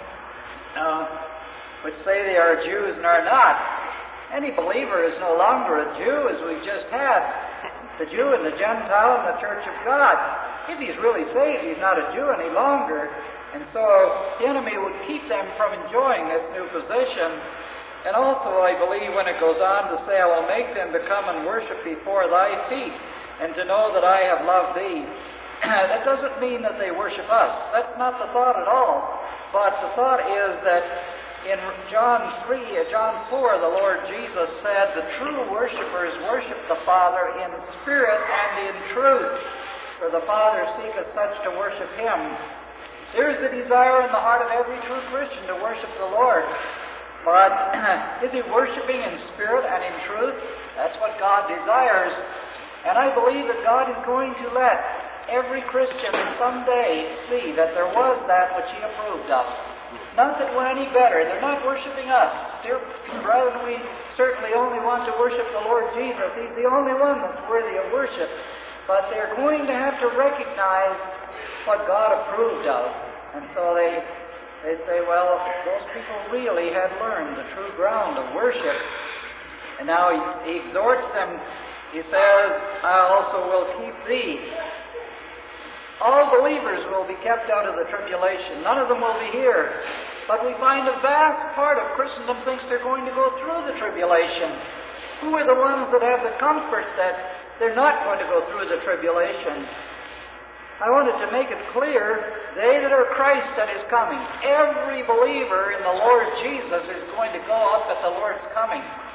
which say they are Jews and are not. Any believer is no longer a Jew, as we just had. The Jew and the Gentile in the Church of God. If he's really saved, he's not a Jew any longer. And so the enemy would keep them from enjoying this new position. And also, I believe, when it goes on to say, "I will make them to come and worship before thy feet, and to know that I have loved thee." That doesn't mean that they worship us. That's not the thought at all. But the thought is that in John 4, the Lord Jesus said, "The true worshipers worship the Father in spirit and in truth, for the Father seeketh such to worship him." There's the desire in the heart of every true Christian to worship the Lord. But is he worshiping in spirit and in truth? That's what God desires. And I believe that God is going to let every Christian someday see that there was that which he approved of. Not that we're any better. They're not worshiping us. Dear brethren, we certainly only want to worship the Lord Jesus. He's the only one that's worthy of worship. But they're going to have to recognize what God approved of. And so they say, well, those people really had learned the true ground of worship. And now he exhorts them. He says, "I also will keep thee." All believers will be kept out of the tribulation. None of them will be here. But we find a vast part of Christendom thinks they're going to go through the tribulation. Who are the ones that have the comfort that they're not going to go through the tribulation? I wanted to make it clear, they that are Christ that is coming. Every believer in the Lord Jesus is going to go up at the Lord's coming.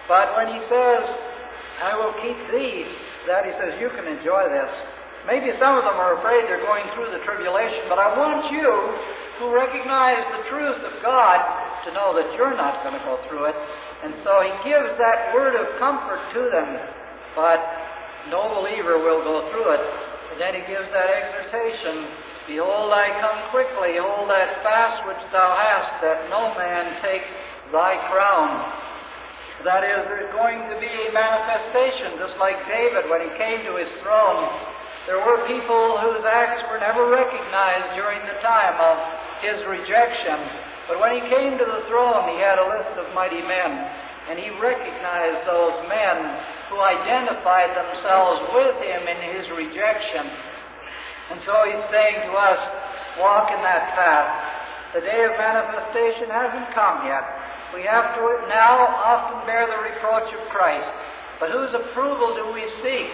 But when he says, I will keep thee, that he says, you can enjoy this. Maybe some of them are afraid they're going through the tribulation, but I want you who recognize the truth of God to know that you're not going to go through it. And so he gives that word of comfort to them, but no believer will go through it. And then he gives that exhortation, behold, I come quickly, hold that fast which thou hast, that no man take thy crown. That is, there's going to be a manifestation, just like David when he came to his throne. There were people whose acts were never recognized during the time of his rejection. But when he came to the throne, he had a list of mighty men. And he recognized those men who identified themselves with him in his rejection. And so he's saying to us, walk in that path. The day of manifestation hasn't come yet. We have to now often bear the reproach of Christ. But whose approval do we seek?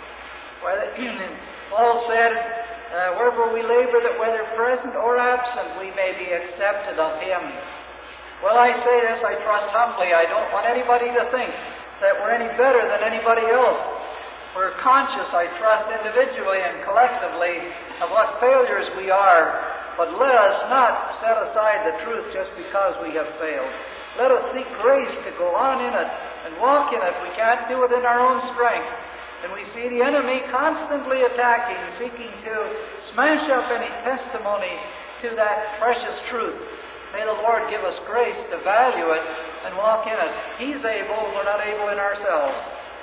Paul said, wherever we labor, that whether present or absent, we may be accepted of him. Well, I say this, I trust humbly. I don't want anybody to think that we're any better than anybody else. We're conscious, I trust, individually and collectively of what failures we are. But let us not set aside the truth just because we have failed. Let us seek grace to go on in it and walk in it. We can't do it in our own strength. And we see the enemy constantly attacking, seeking to smash up any testimony to that precious truth. May the Lord give us grace to value it and walk in it. He's able, we're not able in ourselves.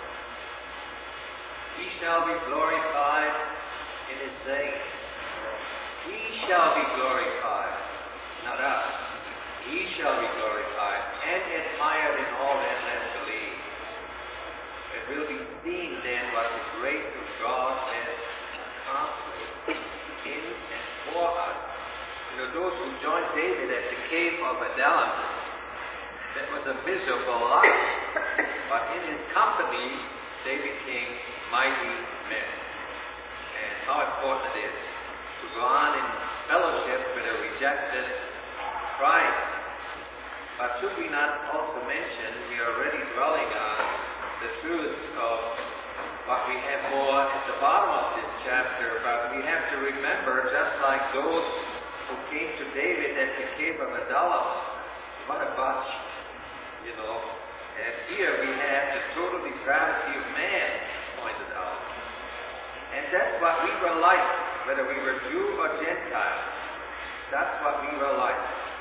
He shall be glorified in his saints. He shall be glorified, not us. He shall be glorified and admired in all them that believe. It will be seen then what the grace of God has accomplished in and for us. Those who joined David at the cave of Adullam, that was a miserable life. But in his company, they became mighty men. And how important it is to go on in fellowship with a rejected Christ. But should we not also mention, we are already dwelling on the truth of what we have more at the bottom of this chapter, but we have to remember, just like those who came to David at the cave of Adullam, what a bunch, and here we have the total depravity of man pointed out. And that's what we were like, whether we were Jew or Gentile. That's what we were like.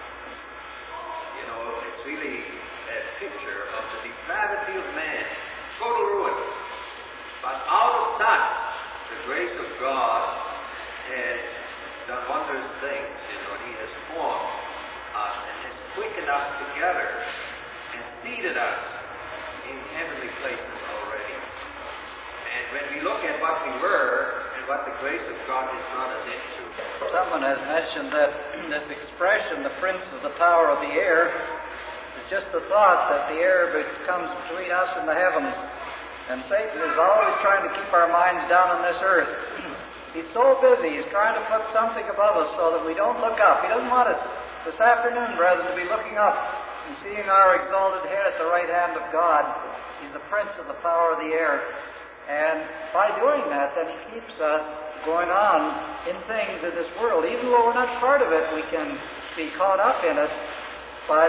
It's really a picture of the depravity of man, total ruin. But out of such, the grace of God has done wondrous things. He has formed us and has quickened us together and seated us in heavenly places already. And when we look at what we were and what the grace of God has brought us into. Someone has mentioned that this expression, the prince of the power of the air, is just the thought that the air comes between us and the heavens. And Satan is always trying to keep our minds down on this earth. He's so busy, he's trying to put something above us so that we don't look up. He doesn't want us this afternoon, brethren, to be looking up and seeing our exalted head at the right hand of God. He's the prince of the power of the air. And by doing that, then he keeps us going on in things in this world. Even though we're not part of it, we can be caught up in it. But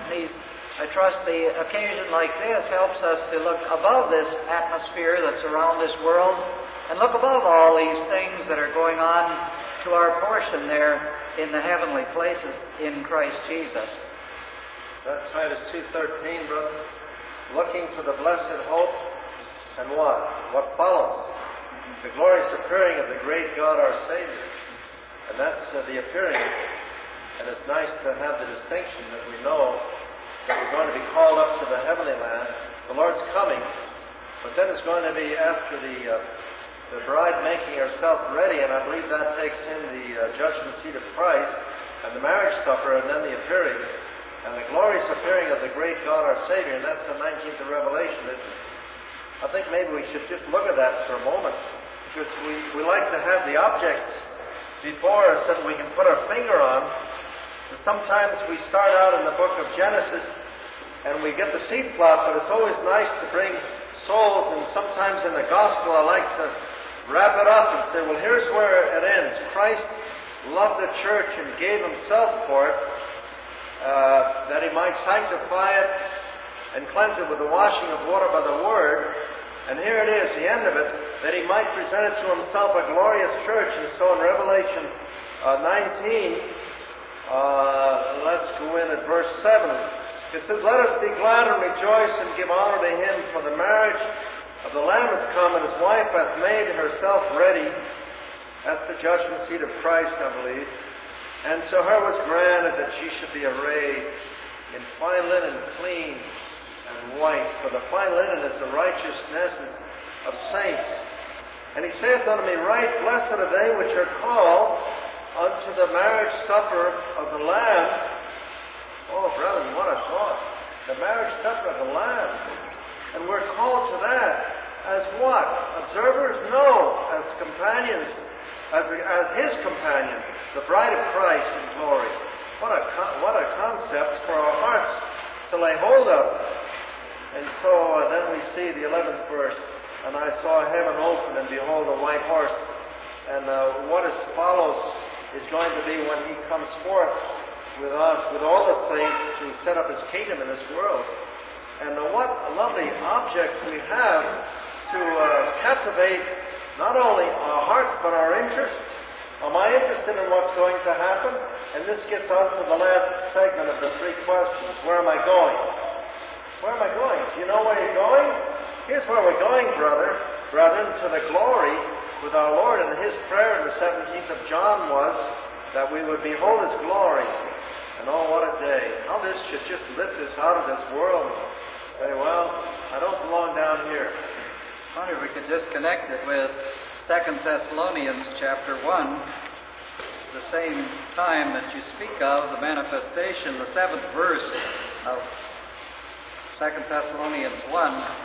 I trust the occasion like this helps us to look above this atmosphere that's around this world and look above all these things that are going on to our portion there in the heavenly places in Christ Jesus. That's Titus 2:13, brother. Looking for the blessed hope and what follows? The glorious appearing of the great God our Savior. And that's the appearing. And it's nice to have the distinction that we know that we're going to be called up to the heavenly land. The Lord's coming, but then it's going to be after the bride making herself ready, and I believe that takes in the judgment seat of Christ and the marriage supper, and then the appearing, and the glorious appearing of the great God our Savior, and that's the 19th of Revelation. I think maybe we should just look at that for a moment, because we like to have the objects before us that we can put our finger on. And sometimes we start out in the book of Genesis, and we get the seed plot, but it's always nice to bring souls, and sometimes in the gospel I like to wrap it up and say, well, here's where it ends. Christ loved the church and gave himself for it, that he might sanctify it and cleanse it with the washing of water by the word. And here it is, the end of it, that he might present it to himself a glorious church. And so in Revelation 19, let's go in at verse 7. It says, let us be glad and rejoice and give honor to him, for the marriage of the Lamb hath come, and his wife hath made herself ready. That's the judgment seat of Christ, I believe. And to her was granted that she should be arrayed in fine linen, clean and white, for the fine linen is the righteousness of saints. And he saith unto me, right, blessed are they which are called unto the marriage supper of the Lamb. Oh, brethren, what a thought. The marriage supper of the Lamb. And we're called to that as what? Observers? No, as companions, as his companions, the bride of Christ in glory. What a concept for our hearts to lay hold of. And so then we see the 11th verse. And I saw heaven open, and behold, a white horse. And what follows is going to be when he comes forth with us, with all the saints, to set up his kingdom in this world. And what lovely objects we have to captivate not only our hearts, but our interest. Am I interested in what's going to happen? And this gets on to the last segment of the three questions. Where am I going? Where am I going? Do you know where you're going? Here's where we're going, brethren, to the glory with our Lord. And his prayer in the 17th of John was that we would behold his glory. And oh, what a day. How this should just lift us out of this world and say, well, I don't belong down here. I wonder if we could just connect it with 2 Thessalonians chapter 1. The same time that you speak of, the manifestation, the 7th verse of 2 Thessalonians 1.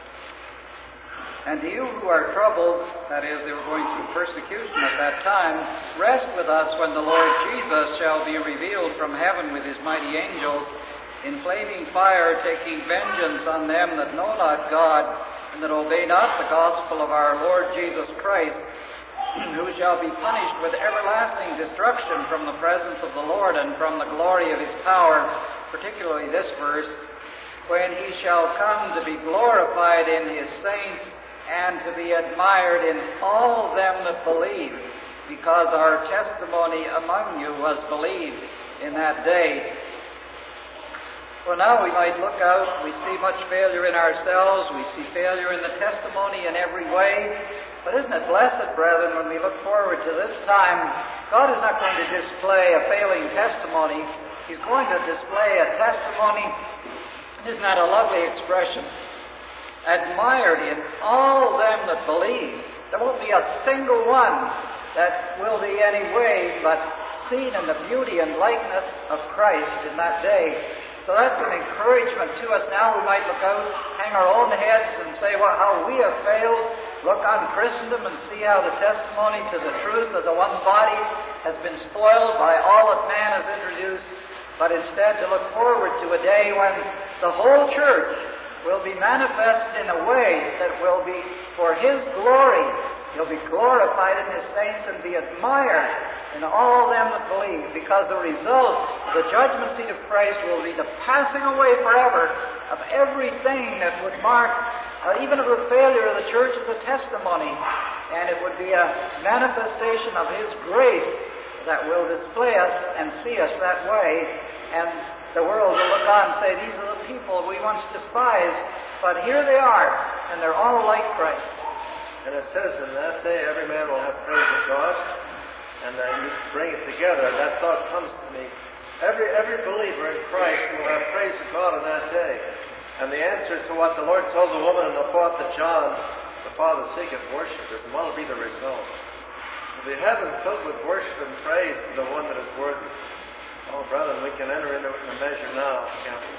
And to you who are troubled, that is, they were going through persecution at that time, rest with us when the Lord Jesus shall be revealed from heaven with his mighty angels, in flaming fire, taking vengeance on them that know not God, and that obey not the gospel of our Lord Jesus Christ, who shall be punished with everlasting destruction from the presence of the Lord and from the glory of his power, particularly this verse, when he shall come to be glorified in his saints, and to be admired in all them that believe, because our testimony among you was believed in that day. Well, now we might look out. We see much failure in ourselves. We see failure in the testimony in every way. But isn't it blessed, brethren, when we look forward to this time, God is not going to display a failing testimony. He's going to display a testimony. Isn't that a lovely expression? Admired in all them that believe. There won't be a single one that will be any way but seen in the beauty and likeness of Christ in that day. So that's an encouragement to us. Now we might look out, hang our own heads and say, well, how we have failed. Look on Christendom and see how the testimony to the truth of the one body has been spoiled by all that man has introduced. But instead to look forward to a day when the whole church will be manifested in a way that will be for his glory. He'll be glorified in his saints and be admired in all them that believe, because the result of the judgment seat of Christ will be the passing away forever of everything that would mark, even of the failure of the church of the testimony. And it would be a manifestation of his grace that will display us and see us that way. And the world will look on and say, these are the people we once despised, but here they are, and they're all like Christ. And it says, in that day every man will have praise of God, and you bring it together. That thought comes to me. Every believer in Christ will have praise of God on that day. And the answer to what the Lord told the woman in the thought that John, the Father seeketh worshipers, and what will be the result? Will be heaven filled with worship and praise to the one that is worthy. Oh, brethren, we can enter into it in a measure now, can't we?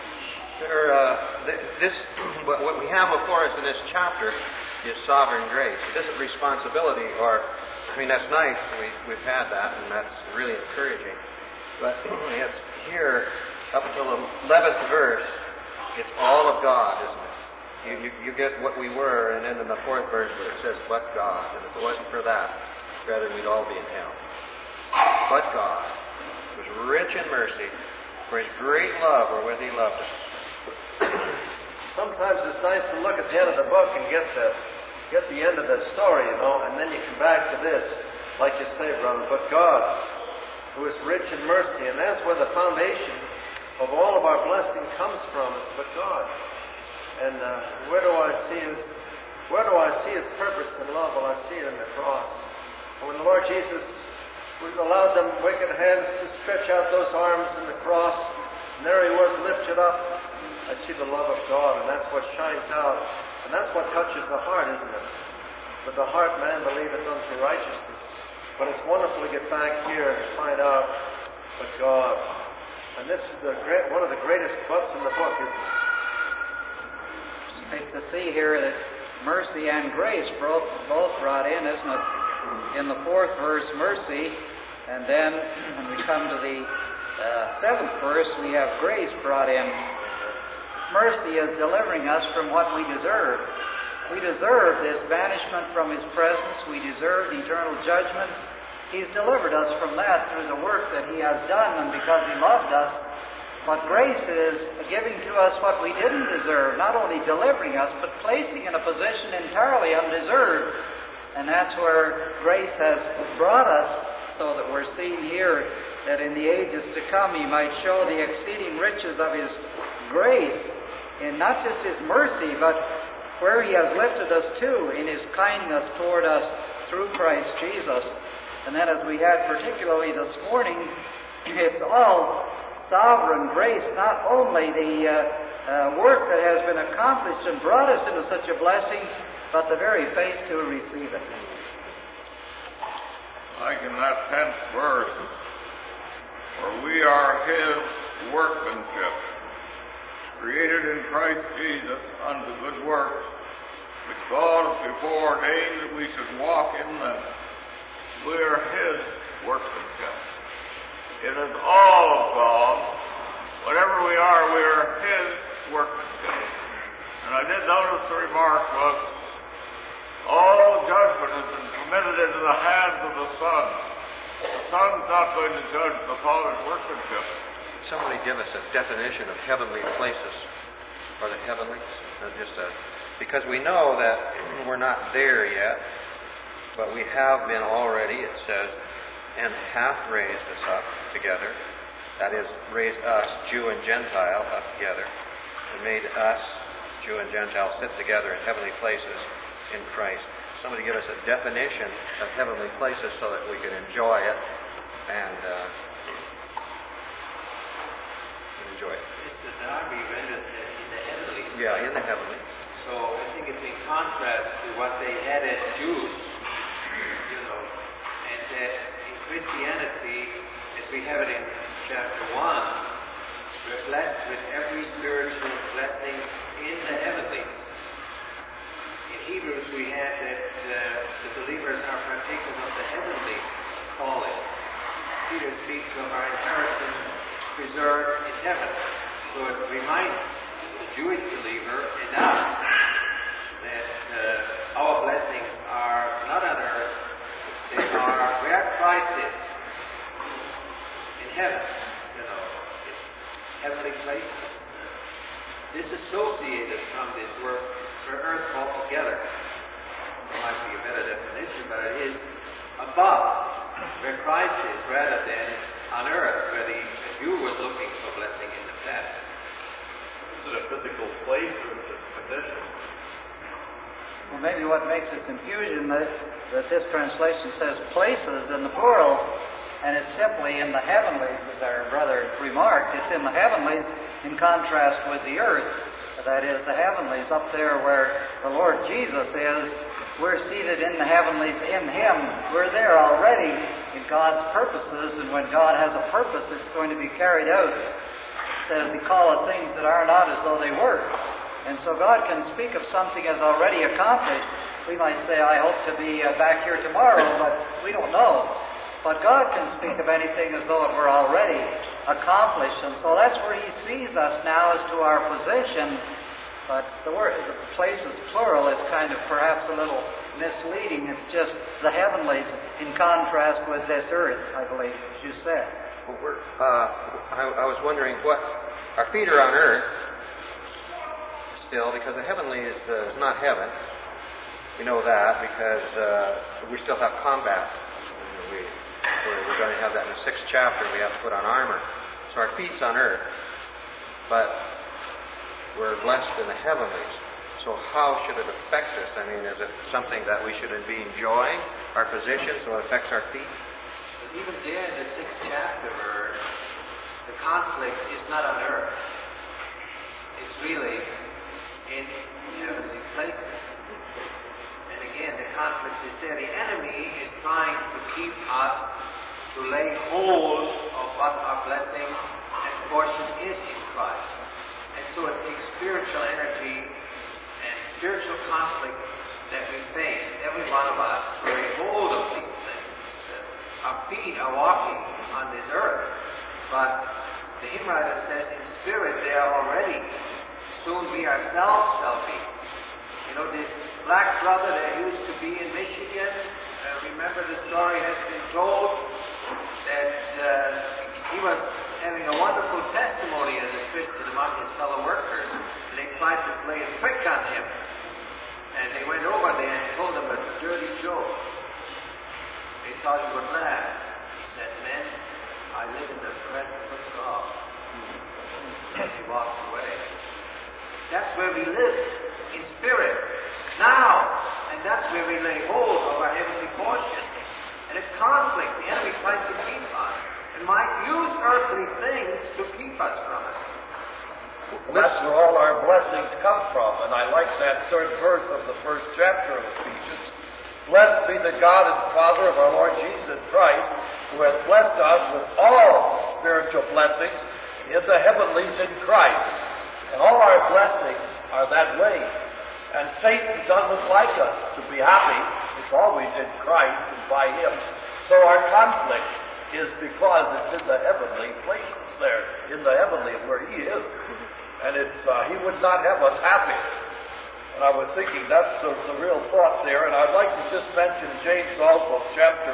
What we have before us in this chapter is sovereign grace. It isn't responsibility, that's nice. We've had that, and that's really encouraging. But it's here, up until the 11th verse, It's all of God, isn't it? You get what we were, and then in the 4th verse where it says, but God. And if it wasn't for that, rather we'd all be in hell. But God was rich in mercy, for His great love wherewith He loved us. Sometimes it's nice to look at the end of the book and get the end of the story, and then you come back to this, like you say, brother. But God, who is rich in mercy, and that's where the foundation of all of our blessing comes from, is but God. And where do I see His purpose and love? Well, I see it in the cross. And when the Lord Jesus allowed them wicked hands to stretch out those arms in the cross, and there He was lifted up, I see the love of God, and that's what shines out. And that's what touches the heart, isn't it? With the heart man believeth unto righteousness. But it's wonderful to get back here and find out but God. And this is one of the greatest buts in the book, isn't it? It's to see here that mercy and grace both brought in, isn't it? In the 4th verse, mercy, and then when we come to the 7th verse, we have grace brought in. Mercy is delivering us from what we deserve. We deserve this banishment from His presence. We deserve eternal judgment. He's delivered us from that through the work that He has done and because He loved us. But grace is giving to us what we didn't deserve, not only delivering us, but placing in a position entirely undeserved. And that's where grace has brought us, so that we're seeing here that in the ages to come He might show the exceeding riches of His grace, in not just His mercy, but where He has lifted us to in His kindness toward us through Christ Jesus. And then as we had particularly this morning, it's all sovereign grace, not only the work that has been accomplished and brought us into such a blessing, but the very faith to receive it. Like in that 10th verse, for we are His workmanship, created in Christ Jesus unto good works, which God has before ordained that we should walk in them. We are His workmanship. It is all of God. Whatever we are His workmanship. And I did notice the remark was, all judgment has been committed into the hands of the Son. The Son's not going to judge the Father's workmanship. Somebody give us a definition of heavenly places, or the heavenlies. Because we know that we're not there yet, but we have been already, it says, and hath raised us up together. That is, raised us, Jew and Gentile, up together, and made us, Jew and Gentile, sit together in heavenly places in Christ. Somebody give us a definition of heavenly places so that we can enjoy it and enjoy it. Mr. Darby read it in the heavenly. Yeah, in the heavenly. So I think it's in contrast to what they had as Jews, and that in Christianity, as we have it in chapter 1, we're blessed with every spiritual blessing in the heavenlies. In Hebrews, we had that the believers are partakers of the heavenly calling. Peter speaks of our inheritance preserved in heaven. So it reminds the Jewish believer and us that our blessings are not on earth, they are where Christ is, in heaven, it's heavenly places. Disassociated from this work for earth altogether. There might be a better definition, but it is above where Christ is rather than on earth where the Jew was looking for blessing in the past. Is it a physical place or is it a position? Well, maybe what makes a confusion that this translation says places in the plural, and it's simply in the heavenlies, as our brother remarked. It's in the heavenlies in contrast with the earth. That is, the heavenlies up there where the Lord Jesus is. We're seated in the heavenlies in Him. We're there already in God's purposes, and when God has a purpose, it's going to be carried out. It says He calleth things that are not as though they were. And so God can speak of something as already accomplished. We might say, I hope to be back here tomorrow, but we don't know. But God can speak of anything as though it were already. accomplished. And so that's where he sees us now as to our position. But the place is plural. It's kind of perhaps a little misleading. It's just the heavenlies in contrast with this earth, I believe, as you said. Well, I was wondering what our feet are on earth still, because the heavenly is not heaven. We know that because we still have combat. We're going to have that in the 6th chapter. We have to put on armor. So our feet's on earth, but we're blessed in the heavenlies. So how should it affect us? I mean, is it something that we should be enjoying, our position, so it affects our feet? But even there in the 6th chapter, the conflict is not on earth. It's really in heavenly places. And again, the conflict is there. The enemy is trying to keep us to lay hold of what our blessing and portion is in Christ. And so it takes spiritual energy and spiritual conflict that we face, every one of us, to lay hold of these things. Our feet are walking on this earth, but the hymn writer says in spirit they are already. Soon we ourselves shall be. You know, this black brother that used to be in Michigan, remember the story has been told that he was having a wonderful testimony as a Christian among his fellow workers. And they tried to play a trick on him. And they went over there and told him a dirty joke. They thought he would laugh. He said, "Men, I live in the presence of God." And he walked away. That's where we live, in spirit, now. And that's where we lay hold of our heavenly portion. And it's conflict. The enemy tries to keep us and might use earthly things to keep us from it. That's where all our blessings come from. And I like that 3rd verse of the 1st chapter of Ephesians. Blessed be the God and Father of our Lord Jesus Christ, who has blessed us with all spiritual blessings in the heavenlies in Christ. And all our blessings are that way. And Satan doesn't like us to be happy. It's always in Christ and by Him. So our conflict is because it's in the heavenly places there, in the heavenly where He is. And He would not have us happy. And I was thinking that's the real thought there. And I'd like to just mention James also, chapter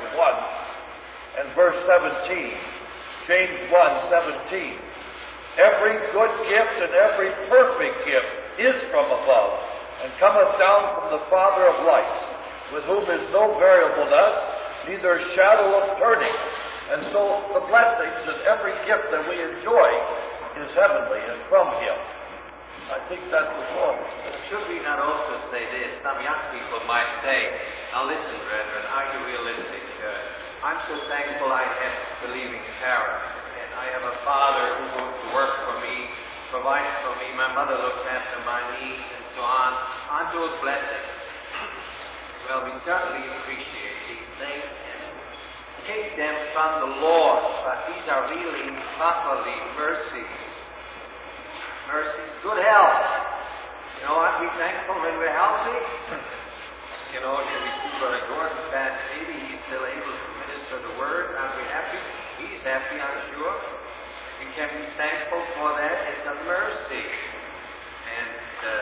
1 and verse 17. James 1:17. Every good gift and every perfect gift is from above, and cometh down from the Father of lights, with whom is no variableness, neither shadow of turning. And so the blessings and every gift that we enjoy is heavenly and from Him. I think that's the point. Should we not also say this? Some young people might say, now listen, brethren, are you realistic? I'm so thankful I have believing parents. I have a father who goes to work for me, provides for me, my mother looks after my needs, and so on. Aren't those blessings? Well, we certainly appreciate these things and take them from the Lord, but these are really properly mercies. Mercies. Good health. You know, aren't we thankful when we're healthy? You know, we see Brother Gordon's bad baby, he's still able to minister the word. Aren't we happy? He's happy, I'm sure. We can be thankful for that. It's a mercy. And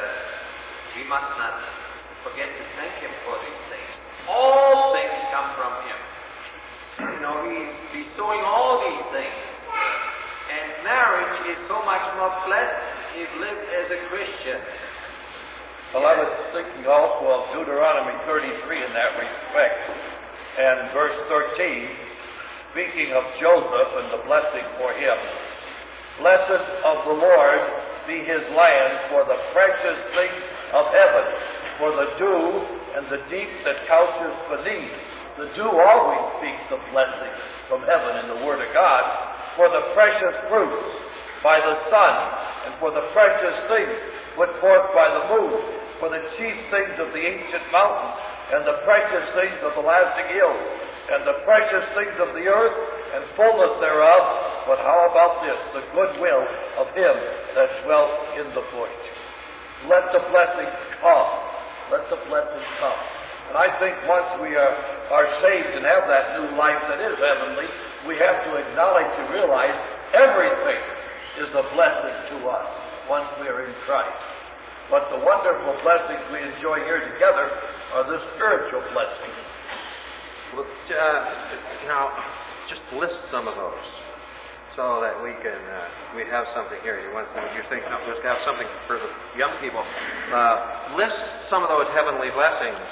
we must not forget to thank Him for these things. All things come from Him. You know, He's bestowing all these things. And marriage is so much more blessed if lived as a Christian. Well, I was thinking also of Deuteronomy 33 in that respect. And verse 13, speaking of Joseph and the blessing for him. Blessed of the Lord be His land for the precious things of heaven, for the dew and the deep that couches beneath. The dew always speaks of blessing from heaven in the Word of God, for the precious fruits by the sun, and for the precious things put forth by the moon, for the chief things of the ancient mountains, and the precious things of the lasting hills, and the precious things of the earth, and fullness thereof. But how about this? The goodwill of Him that dwelt in the bush. Let the blessings come. Let the blessings come. And I think once we are saved and have that new life that is heavenly, we have to acknowledge and realize Everything is a blessing to us once we are in Christ. But the wonderful blessings we enjoy here together are the spiritual blessings. Well, now, just list some of those so that we can we have something here. You think just have something for the young people. List some of those heavenly blessings.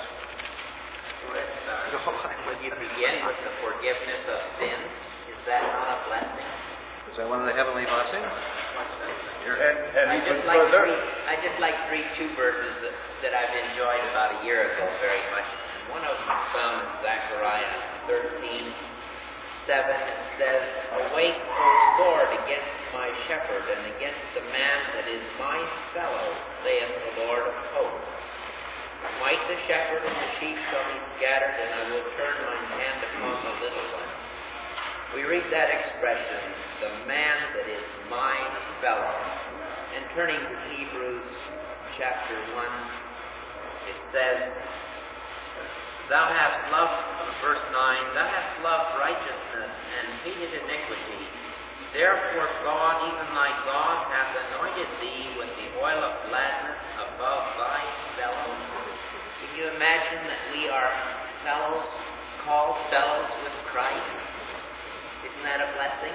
When you begin with the forgiveness of sins, is that not a blessing? Is that one of the heavenly blessings? I just like to read two verses that I've enjoyed about a year ago very much. One of them is found in Zechariah 13:7. It says, "Awake, O Lord, against my shepherd, and against the man that is my fellow, saith the Lord of hosts. Smite the shepherd, and the sheep shall be scattered, and I will turn mine hand upon the little ones." We read that expression, the man that is my fellow. And turning to Hebrews chapter 1, it says, "Thou hast loved," verse 9, "Thou hast loved righteousness and hated iniquity. Therefore God, even thy God, hath anointed thee with the oil of gladness above thy fellows." Can you imagine that we are fellows, called fellows with Christ? Isn't that a blessing?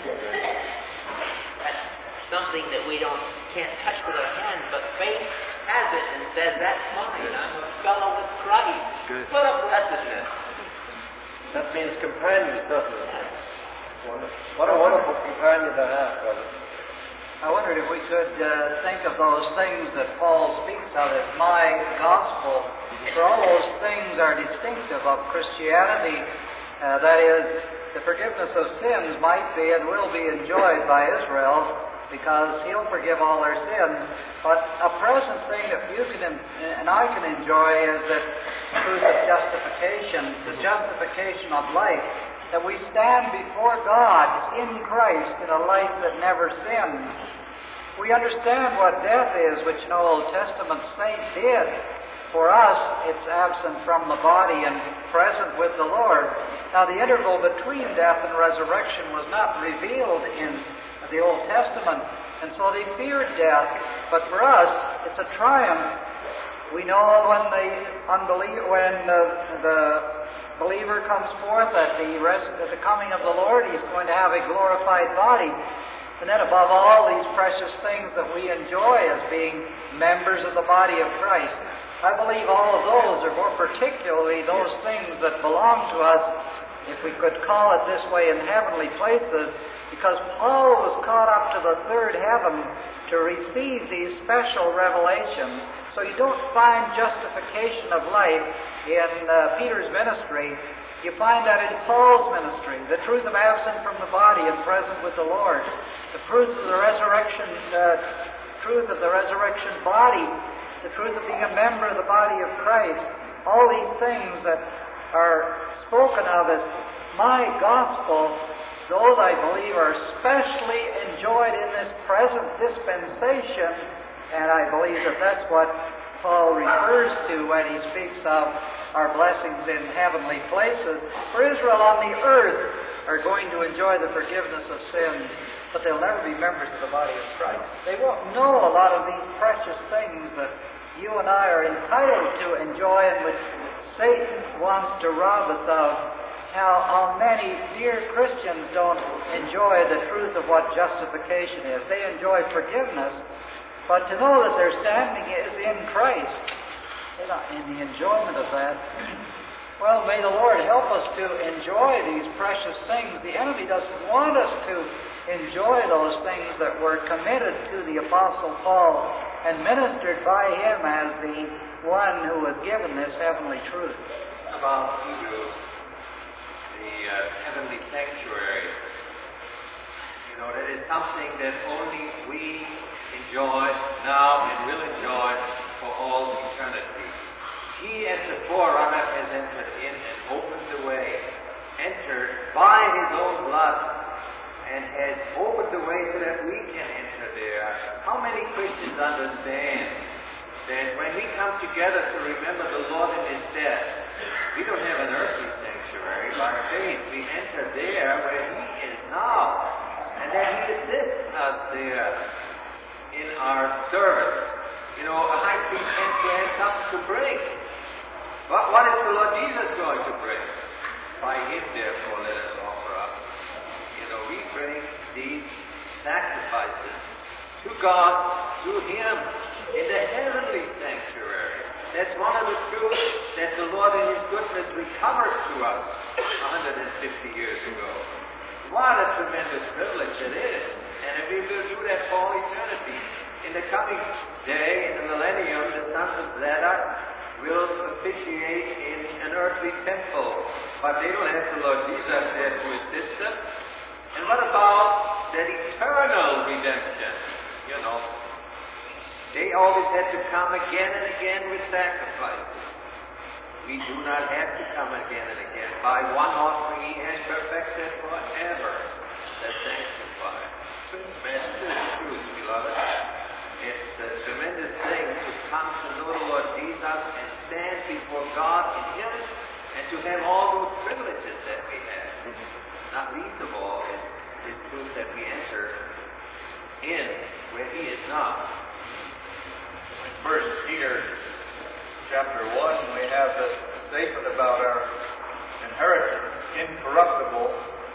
That's something that we can't touch with our hands, but faith has it and says, "That's mine. I'm a fellow with Christ." Good. What a blessedness! That means companions, doesn't it? What a wonderful companion to have, brother. I wondered if we could think of those things that Paul speaks of as my gospel. For all those things are distinctive of Christianity. That is, the forgiveness of sins might be and will be enjoyed by Israel because He'll forgive all their sins. But a present thing that you can and I can enjoy is the truth of justification, the justification of life, that we stand before God in Christ in a life that never sinned. We understand what death is, which no Old Testament saint did. For us, it's absent from the body and present with the Lord. Now, the interval between death and resurrection was not revealed in the Old Testament, and so they feared death. But for us, it's a triumph. We know when the believer comes forth at the coming of the Lord, he's going to have a glorified body. And then above all, these precious things that we enjoy as being members of the body of Christ. I believe all of those, or more particularly those things that belong to us, if we could call it this way, in heavenly places, because Paul was caught up to the third heaven to receive these special revelations. So you don't find justification of life in Peter's ministry. You find that in Paul's ministry, the truth of absent from the body and present with the Lord, the truth of the resurrection body, the truth of being a member of the body of Christ. All these things that are spoken of as my gospel, those I believe are especially enjoyed in this present dispensation, and I believe that that's what Paul refers to when he speaks of our blessings in heavenly places. For Israel on the earth are going to enjoy the forgiveness of sins, but they'll never be members of the body of Christ. They won't know a lot of these precious things that you and I are entitled to enjoy and which Satan wants to rob us of. How many dear Christians don't enjoy the truth of what justification is. They enjoy forgiveness, but to know that their standing is in Christ, in the enjoyment of that, well, may the Lord help us to enjoy these precious things. The enemy doesn't want us to enjoy those things that were committed to the Apostle Paul and ministered by him as the one who was given this heavenly truth. About Hebrews, the heavenly sanctuary, that is something that only we enjoy now and will enjoy for all eternity. He, as the forerunner, has entered in and opened the way, entered by His own blood, and has opened the way so that we can enter there. How many Christians understand that when we come together to remember the Lord in His death, we don't have an earthly sanctuary. By faith, we enter there where He is now. and that He assists us there in our service. You know, a high priest has to have something to bring. But what is the Lord Jesus going to bring? By Him, therefore, let us offer up. You know, we bring these sacrifices to God through Him in the heavenly sanctuary. That's one of the truths that the Lord in His goodness recovered to us 150 years ago. What a tremendous privilege it is. And we will do that for all eternity. In the coming day, in the millennium, the sons of Zadok will officiate in an earthly temple. But they don't have the Lord Jesus there to assist them. And what about that eternal redemption? You know, they always had to come again and again with sacrifices. We do not have to come again and again. By one offering He has perfected forever the sanctified. Tremendous truth, beloved. It's a tremendous thing to come to know the Lord Jesus and stand before God in Him and to have all those privileges that we have. Not least of all is this truth that we enter in where He is not. In 1 Peter chapter 1, we have the statement about our inheritance, incorruptible,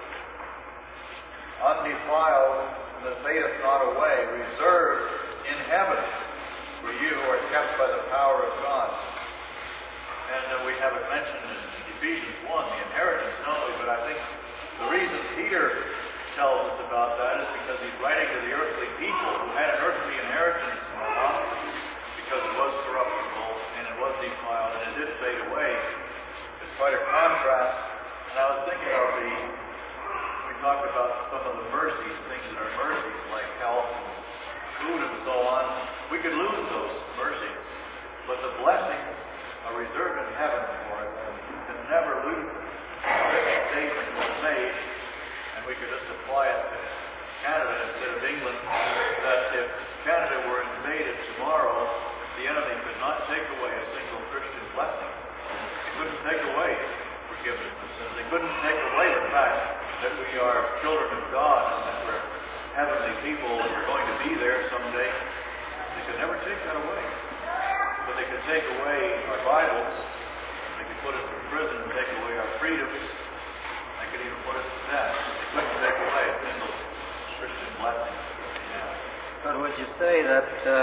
undefiled, and that fadeth not away, reserved in heaven for you who are kept by the power of God. And we have it mentioned in Ephesians 1, the inheritance, not only, but I think the reason Peter tells us about that is because he's writing to the earthly people who had an earthly inheritance in the law, because it was corruptible and it was defiled and it did fade away. It's quite a contrast. And I was thinking of we talked about some of the mercies, things that are mercies, like health and food and so on. We could lose those mercies, but the blessings are reserved in heaven for us, and you can never lose them. A written statement was made, and we could just apply it to Canada instead of England, that if Canada were invaded tomorrow, the enemy could not take away a single Christian blessing. They couldn't take away forgiveness of sins. They couldn't take away the fact that we are children of God and that we're heavenly people and we're going to be there someday. They could never take that away. But they could take away our Bibles. They could put us in prison and take away our freedoms. They could even put us to death. They couldn't take away a single Christian blessing. But would you say that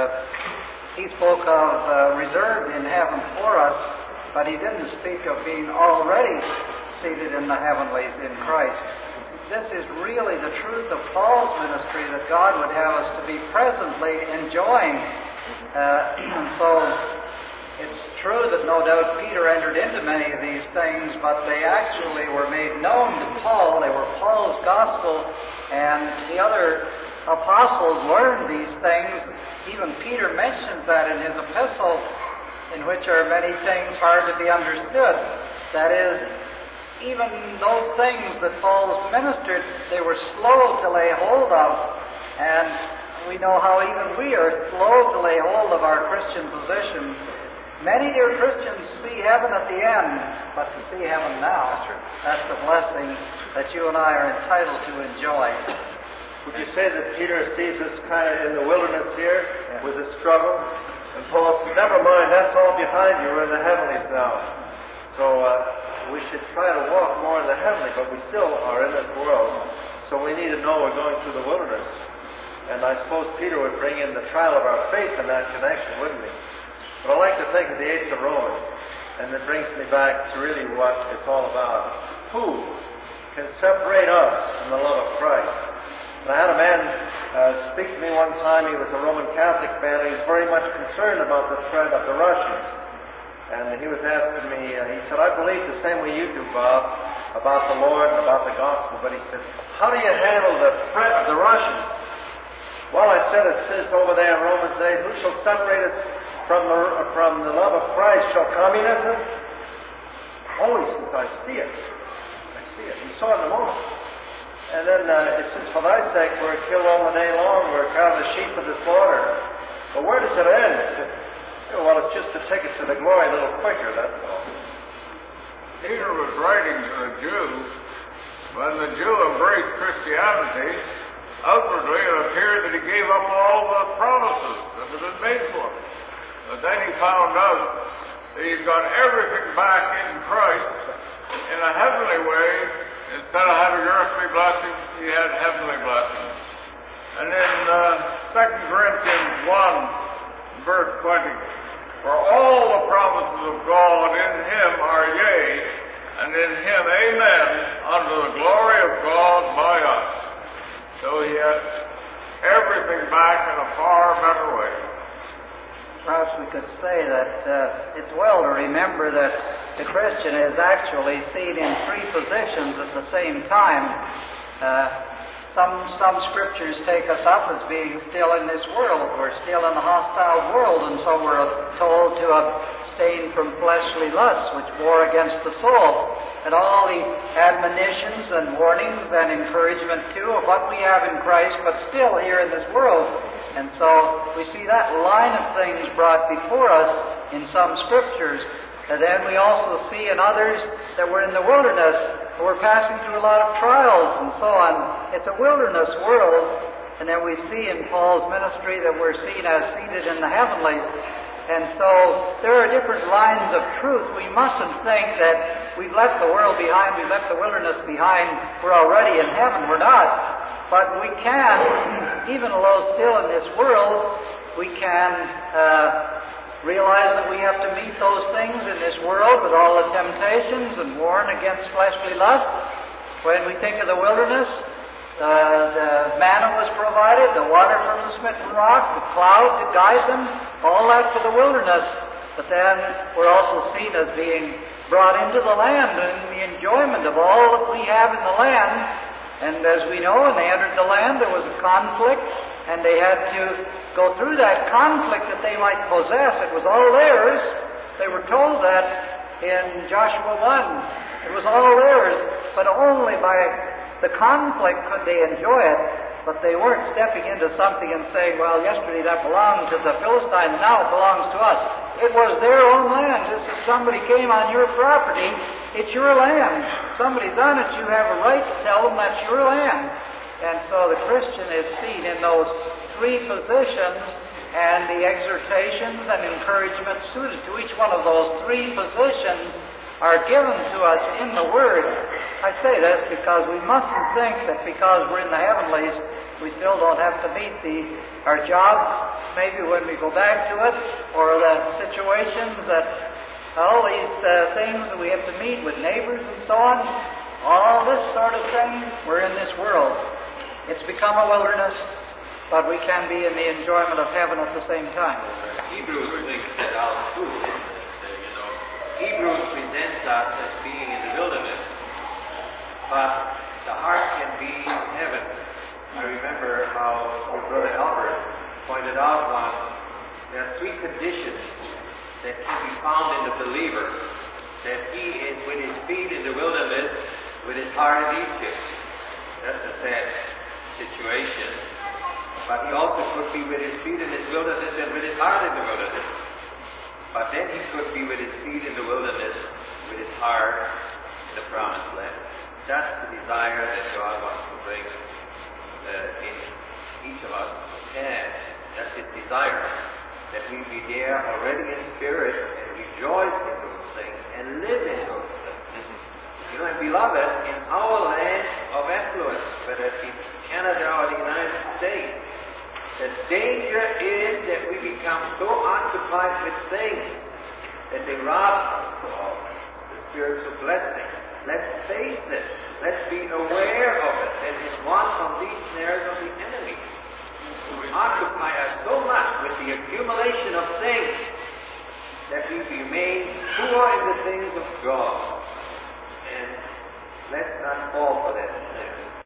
He spoke of reserved in heaven for us, but He didn't speak of being already seated in the heavenlies in Christ? This is really the truth of Paul's ministry, that God would have us to be presently enjoying. So it's true that no doubt Peter entered into many of these things, but they actually were made known to Paul. They were Paul's gospel, and the other apostles learned these things. Even Peter mentions that in his epistle, in which are many things hard to be understood. That is, even those things that Paul ministered, they were slow to lay hold of. And we know how even we are slow to lay hold of our Christian position. Many dear Christians see heaven at the end, but to see heaven now, that's the blessing that you and I are entitled to enjoy. Would you say that Peter sees us kind of in the wilderness here with the struggle? And Paul said, never mind, that's all behind you. We're in the heavenlies now. So we should try to walk more in the heavenly, but we still are in this world. So we need to know we're going through the wilderness. And I suppose Peter would bring in the trial of our faith in that connection, wouldn't he? But I like to think of the 8th of Romans, and it brings me back to really what it's all about. Who can separate us from the love of Christ? And I had a man speak to me one time. He was a Roman Catholic man. He was very much concerned about the threat of the Russians. And he was asking me, he said, I believe the same way you do, Bob, about the Lord and about the gospel. But he said, how do you handle the threat of the Russians? Well, I said, it says over there in Romans 8, who shall separate us from the love of Christ? Shall communism? Oh, he says, I see it. I see it. He saw it in a moment. And then it says, for thy sake we're killed all the day long, we're counted as sheep of the slaughter. But where does it end? Well, it's just to take it to the glory a little quicker, that's all. Peter was writing to the Jews. When the Jew embraced Christianity, outwardly it appeared that he gave up all the promises that had been made for him. But then he found out that he's got everything back in Christ in a heavenly way. Instead of having earthly blessings, he had heavenly blessings. And in 2 Corinthians 1, verse 20, for all the promises of God in him are yea, and in him amen, unto the glory of God by us. So he had everything back in a far better way. Perhaps we could say that it's well to remember that the Christian is actually seen in three positions at the same time. Some scriptures take us up as being still in this world. We're still in the hostile world, and so we're told to abstain from fleshly lusts, which war against the soul. And all the admonitions and warnings and encouragement, too, of what we have in Christ, but still here in this world. And so we see that line of things brought before us in some scriptures. And then we also see in others that we're in the wilderness, and we're passing through a lot of trials and so on. It's a wilderness world. And then we see in Paul's ministry that we're seen as seated in the heavenlies. And so there are different lines of truth. We mustn't think that we've left the world behind, we've left the wilderness behind, we're already in heaven. We're not. But we can, even though still in this world, we can realize that we have to meet those things in this world with all the temptations and warn against fleshly lusts. When we think of the wilderness, the manna was provided, the water from the smitten rock, the cloud to guide them, all that for the wilderness. But then we're also seen as being brought into the land and the enjoyment of all that we have in the land. And as we know, when they entered the land, there was a conflict, and they had to go through that conflict that they might possess. It was all theirs. They were told that in Joshua 1. It was all theirs, but only by the conflict could they enjoy it. But they weren't stepping into something and saying, well, yesterday that belonged to the Philistines, now it belongs to us. It was their own land. Just as somebody came on your property, it's your land. Somebody's on it, you have a right to tell them that's your land. And so the Christian is seen in those three positions, and the exhortations and encouragements suited to each one of those three positions are given to us in the Word. I say this because we mustn't think that because we're in the heavenlies, we still don't have to meet our job, maybe when we go back to it, or the situations that, all these things that we have to meet with neighbors and so on, all this sort of thing, we're in this world. It's become a wilderness, but we can be in the enjoyment of heaven at the same time. Hebrews thinks that our truth, Hebrews presents us as being in the wilderness, but the heart can be in heaven. I remember how your brother Albert pointed out once, there are three conditions that can be found in the believer, that he is with his feet in the wilderness, with his heart in Egypt. That's a sad situation. But he also could be with his feet in his wilderness and with his heart in the wilderness. But then he could be with his feet in the wilderness, with his heart in the promised land. That's the desire that God wants to bring in each of us. And that's his desire, that we be there already in spirit and rejoice in those things and live in those things. You know, and beloved, in our land of affluence, whether it be Canada or the United States, the danger is that we become so occupied with things that they rob us of the spiritual blessing. Let's face it. Let's be aware of it. That is one of these snares of the enemy. We occupy us so much with the accumulation of things that we remain poor in the things of God. And let's not fall for that.